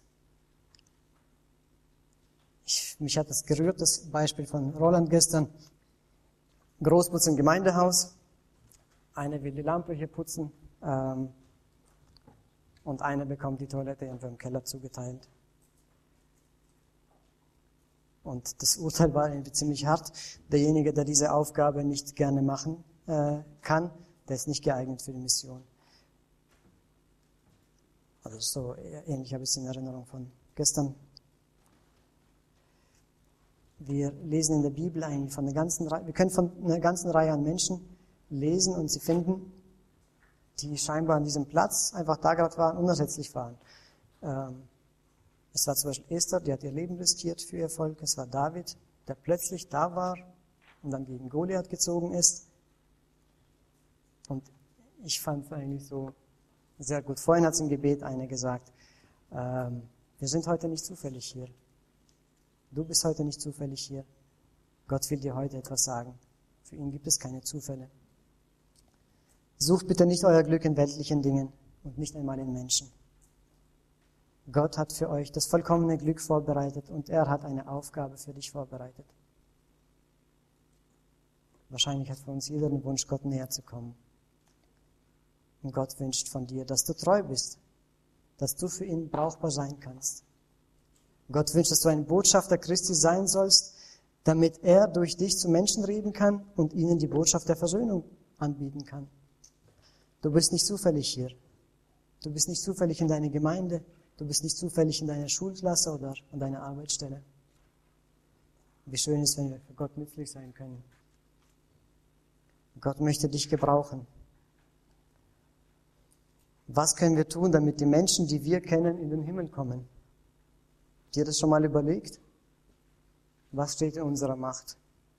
Speaker 1: Ich, mich hat das gerührt, das Beispiel von Roland gestern. Großputz im Gemeindehaus. Einer will die Lampe hier putzen ähm, und einer bekommt die Toilette irgendwo im Keller zugeteilt. Und das Urteil war irgendwie ziemlich hart. Derjenige, der diese Aufgabe nicht gerne machen äh, kann, der ist nicht geeignet für die Mission. Also so ähnlich habe ich es in Erinnerung von gestern. Wir lesen in der Bibel eigentlich von einer ganzen Reihe, wir können von einer ganzen Reihe an Menschen lesen und sie finden, die scheinbar an diesem Platz einfach da gerade waren, unersetzlich waren. Ähm, es war zum Beispiel Esther, die hat ihr Leben riskiert für ihr Volk. Es war David, der plötzlich da war und dann gegen Goliath gezogen ist. Und ich fand es eigentlich so sehr gut. Vorhin hat es im Gebet eine gesagt, ähm, wir sind heute nicht zufällig hier. Du bist heute nicht zufällig hier. Gott will dir heute etwas sagen. Für ihn gibt es keine Zufälle. Sucht bitte nicht euer Glück in weltlichen Dingen und nicht einmal in Menschen. Gott hat für euch das vollkommene Glück vorbereitet und er hat eine Aufgabe für dich vorbereitet. Wahrscheinlich hat für uns jeder den Wunsch, Gott näher zu kommen. Und Gott wünscht von dir, dass du treu bist, dass du für ihn brauchbar sein kannst. Gott wünscht, dass du ein Botschafter Christi sein sollst, damit er durch dich zu Menschen reden kann und ihnen die Botschaft der Versöhnung anbieten kann. Du bist nicht zufällig hier. Du bist nicht zufällig in deiner Gemeinde. Du bist nicht zufällig in deiner Schulklasse oder an deiner Arbeitsstelle. Wie schön ist, wenn wir für Gott nützlich sein können. Gott möchte dich gebrauchen. Was können wir tun, damit die Menschen, die wir kennen, in den Himmel kommen? Habt ihr das schon mal überlegt? Was steht in unserer Macht?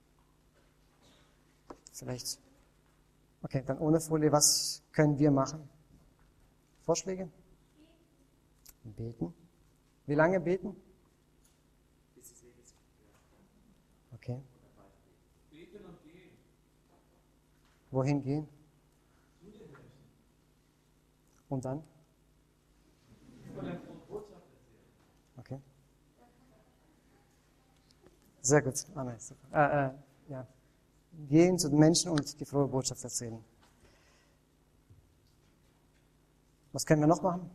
Speaker 1: Vielleicht. Okay, dann ohne Folie, was können wir machen? Vorschläge? Beten. Wie lange beten? Okay.
Speaker 2: Beten und gehen.
Speaker 1: Wohin gehen? Und dann?
Speaker 2: Von der Botschaft erzählen.
Speaker 1: Okay. Sehr gut. Amen. Äh, äh, ja. Gehen zu den Menschen und die frohe Botschaft erzählen. Was können wir noch machen?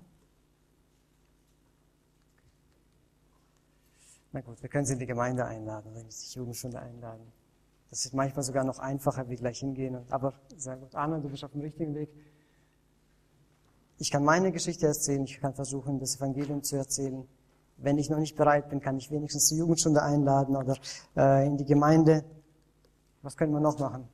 Speaker 1: Na gut, wir können sie in die Gemeinde einladen, oder in die Jugendstunde einladen. Das ist manchmal sogar noch einfacher, wie gleich hingehen. Aber sehr gut. Arne, du bist auf dem richtigen Weg. Ich kann meine Geschichte erzählen, ich kann versuchen, das Evangelium zu erzählen. Wenn ich noch nicht bereit bin, kann ich wenigstens die Jugendstunde einladen oder äh, in die Gemeinde. Was können wir noch machen?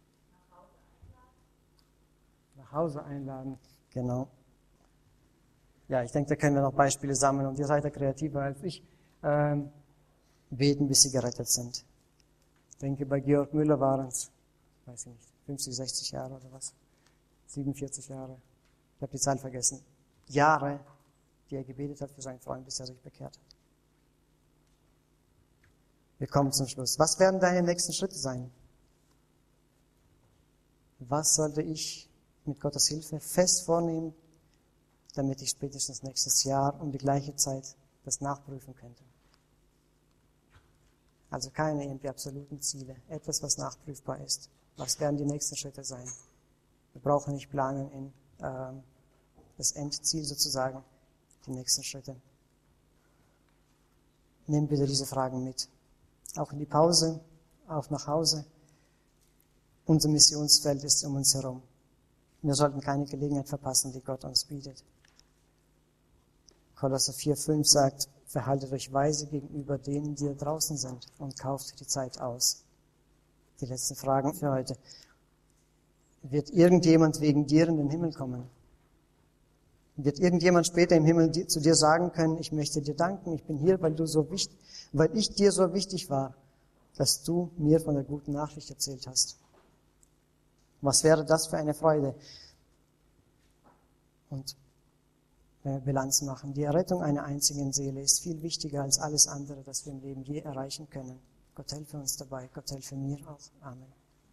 Speaker 1: Nach Hause einladen. Genau. Ja, ich denke, da können wir noch Beispiele sammeln. Und ihr seid ja kreativer als ich. Ähm, beten, bis sie gerettet sind. Ich denke, bei Georg Müller waren es, weiß ich nicht, fünfzig, sechzig Jahre oder was? siebenundvierzig Jahre. Ich habe die Zahl vergessen. Jahre, die er gebetet hat für seinen Freund, bis er sich bekehrt hat. Wir kommen zum Schluss. Was werden deine nächsten Schritte sein? Was sollte ich mit Gottes Hilfe fest vornehmen, damit ich spätestens nächstes Jahr um die gleiche Zeit das nachprüfen könnte? Also keine irgendwie absoluten Ziele, etwas, was nachprüfbar ist. Was werden die nächsten Schritte sein? Wir brauchen nicht planen in ähm, das Endziel sozusagen, die nächsten Schritte. Nimm bitte diese Fragen mit. Auch in die Pause, auch nach Hause. Unser Missionsfeld ist um uns herum. Wir sollten keine Gelegenheit verpassen, die Gott uns bietet. Kolosser vier, fünf sagt, verhaltet euch weise gegenüber denen, die da draußen sind und kauft die Zeit aus. Die letzten Fragen für heute. Wird irgendjemand wegen dir in den Himmel kommen? Wird irgendjemand später im Himmel zu dir sagen können, ich möchte dir danken, ich bin hier, weil du so wichtig, weil ich dir so wichtig war, dass du mir von der guten Nachricht erzählt hast? Was wäre das für eine Freude? Und wenn wir Bilanz machen, die Errettung einer einzigen Seele ist viel wichtiger als alles andere, das wir im Leben je erreichen können. Gott helfe uns dabei, Gott helfe mir auch. Amen.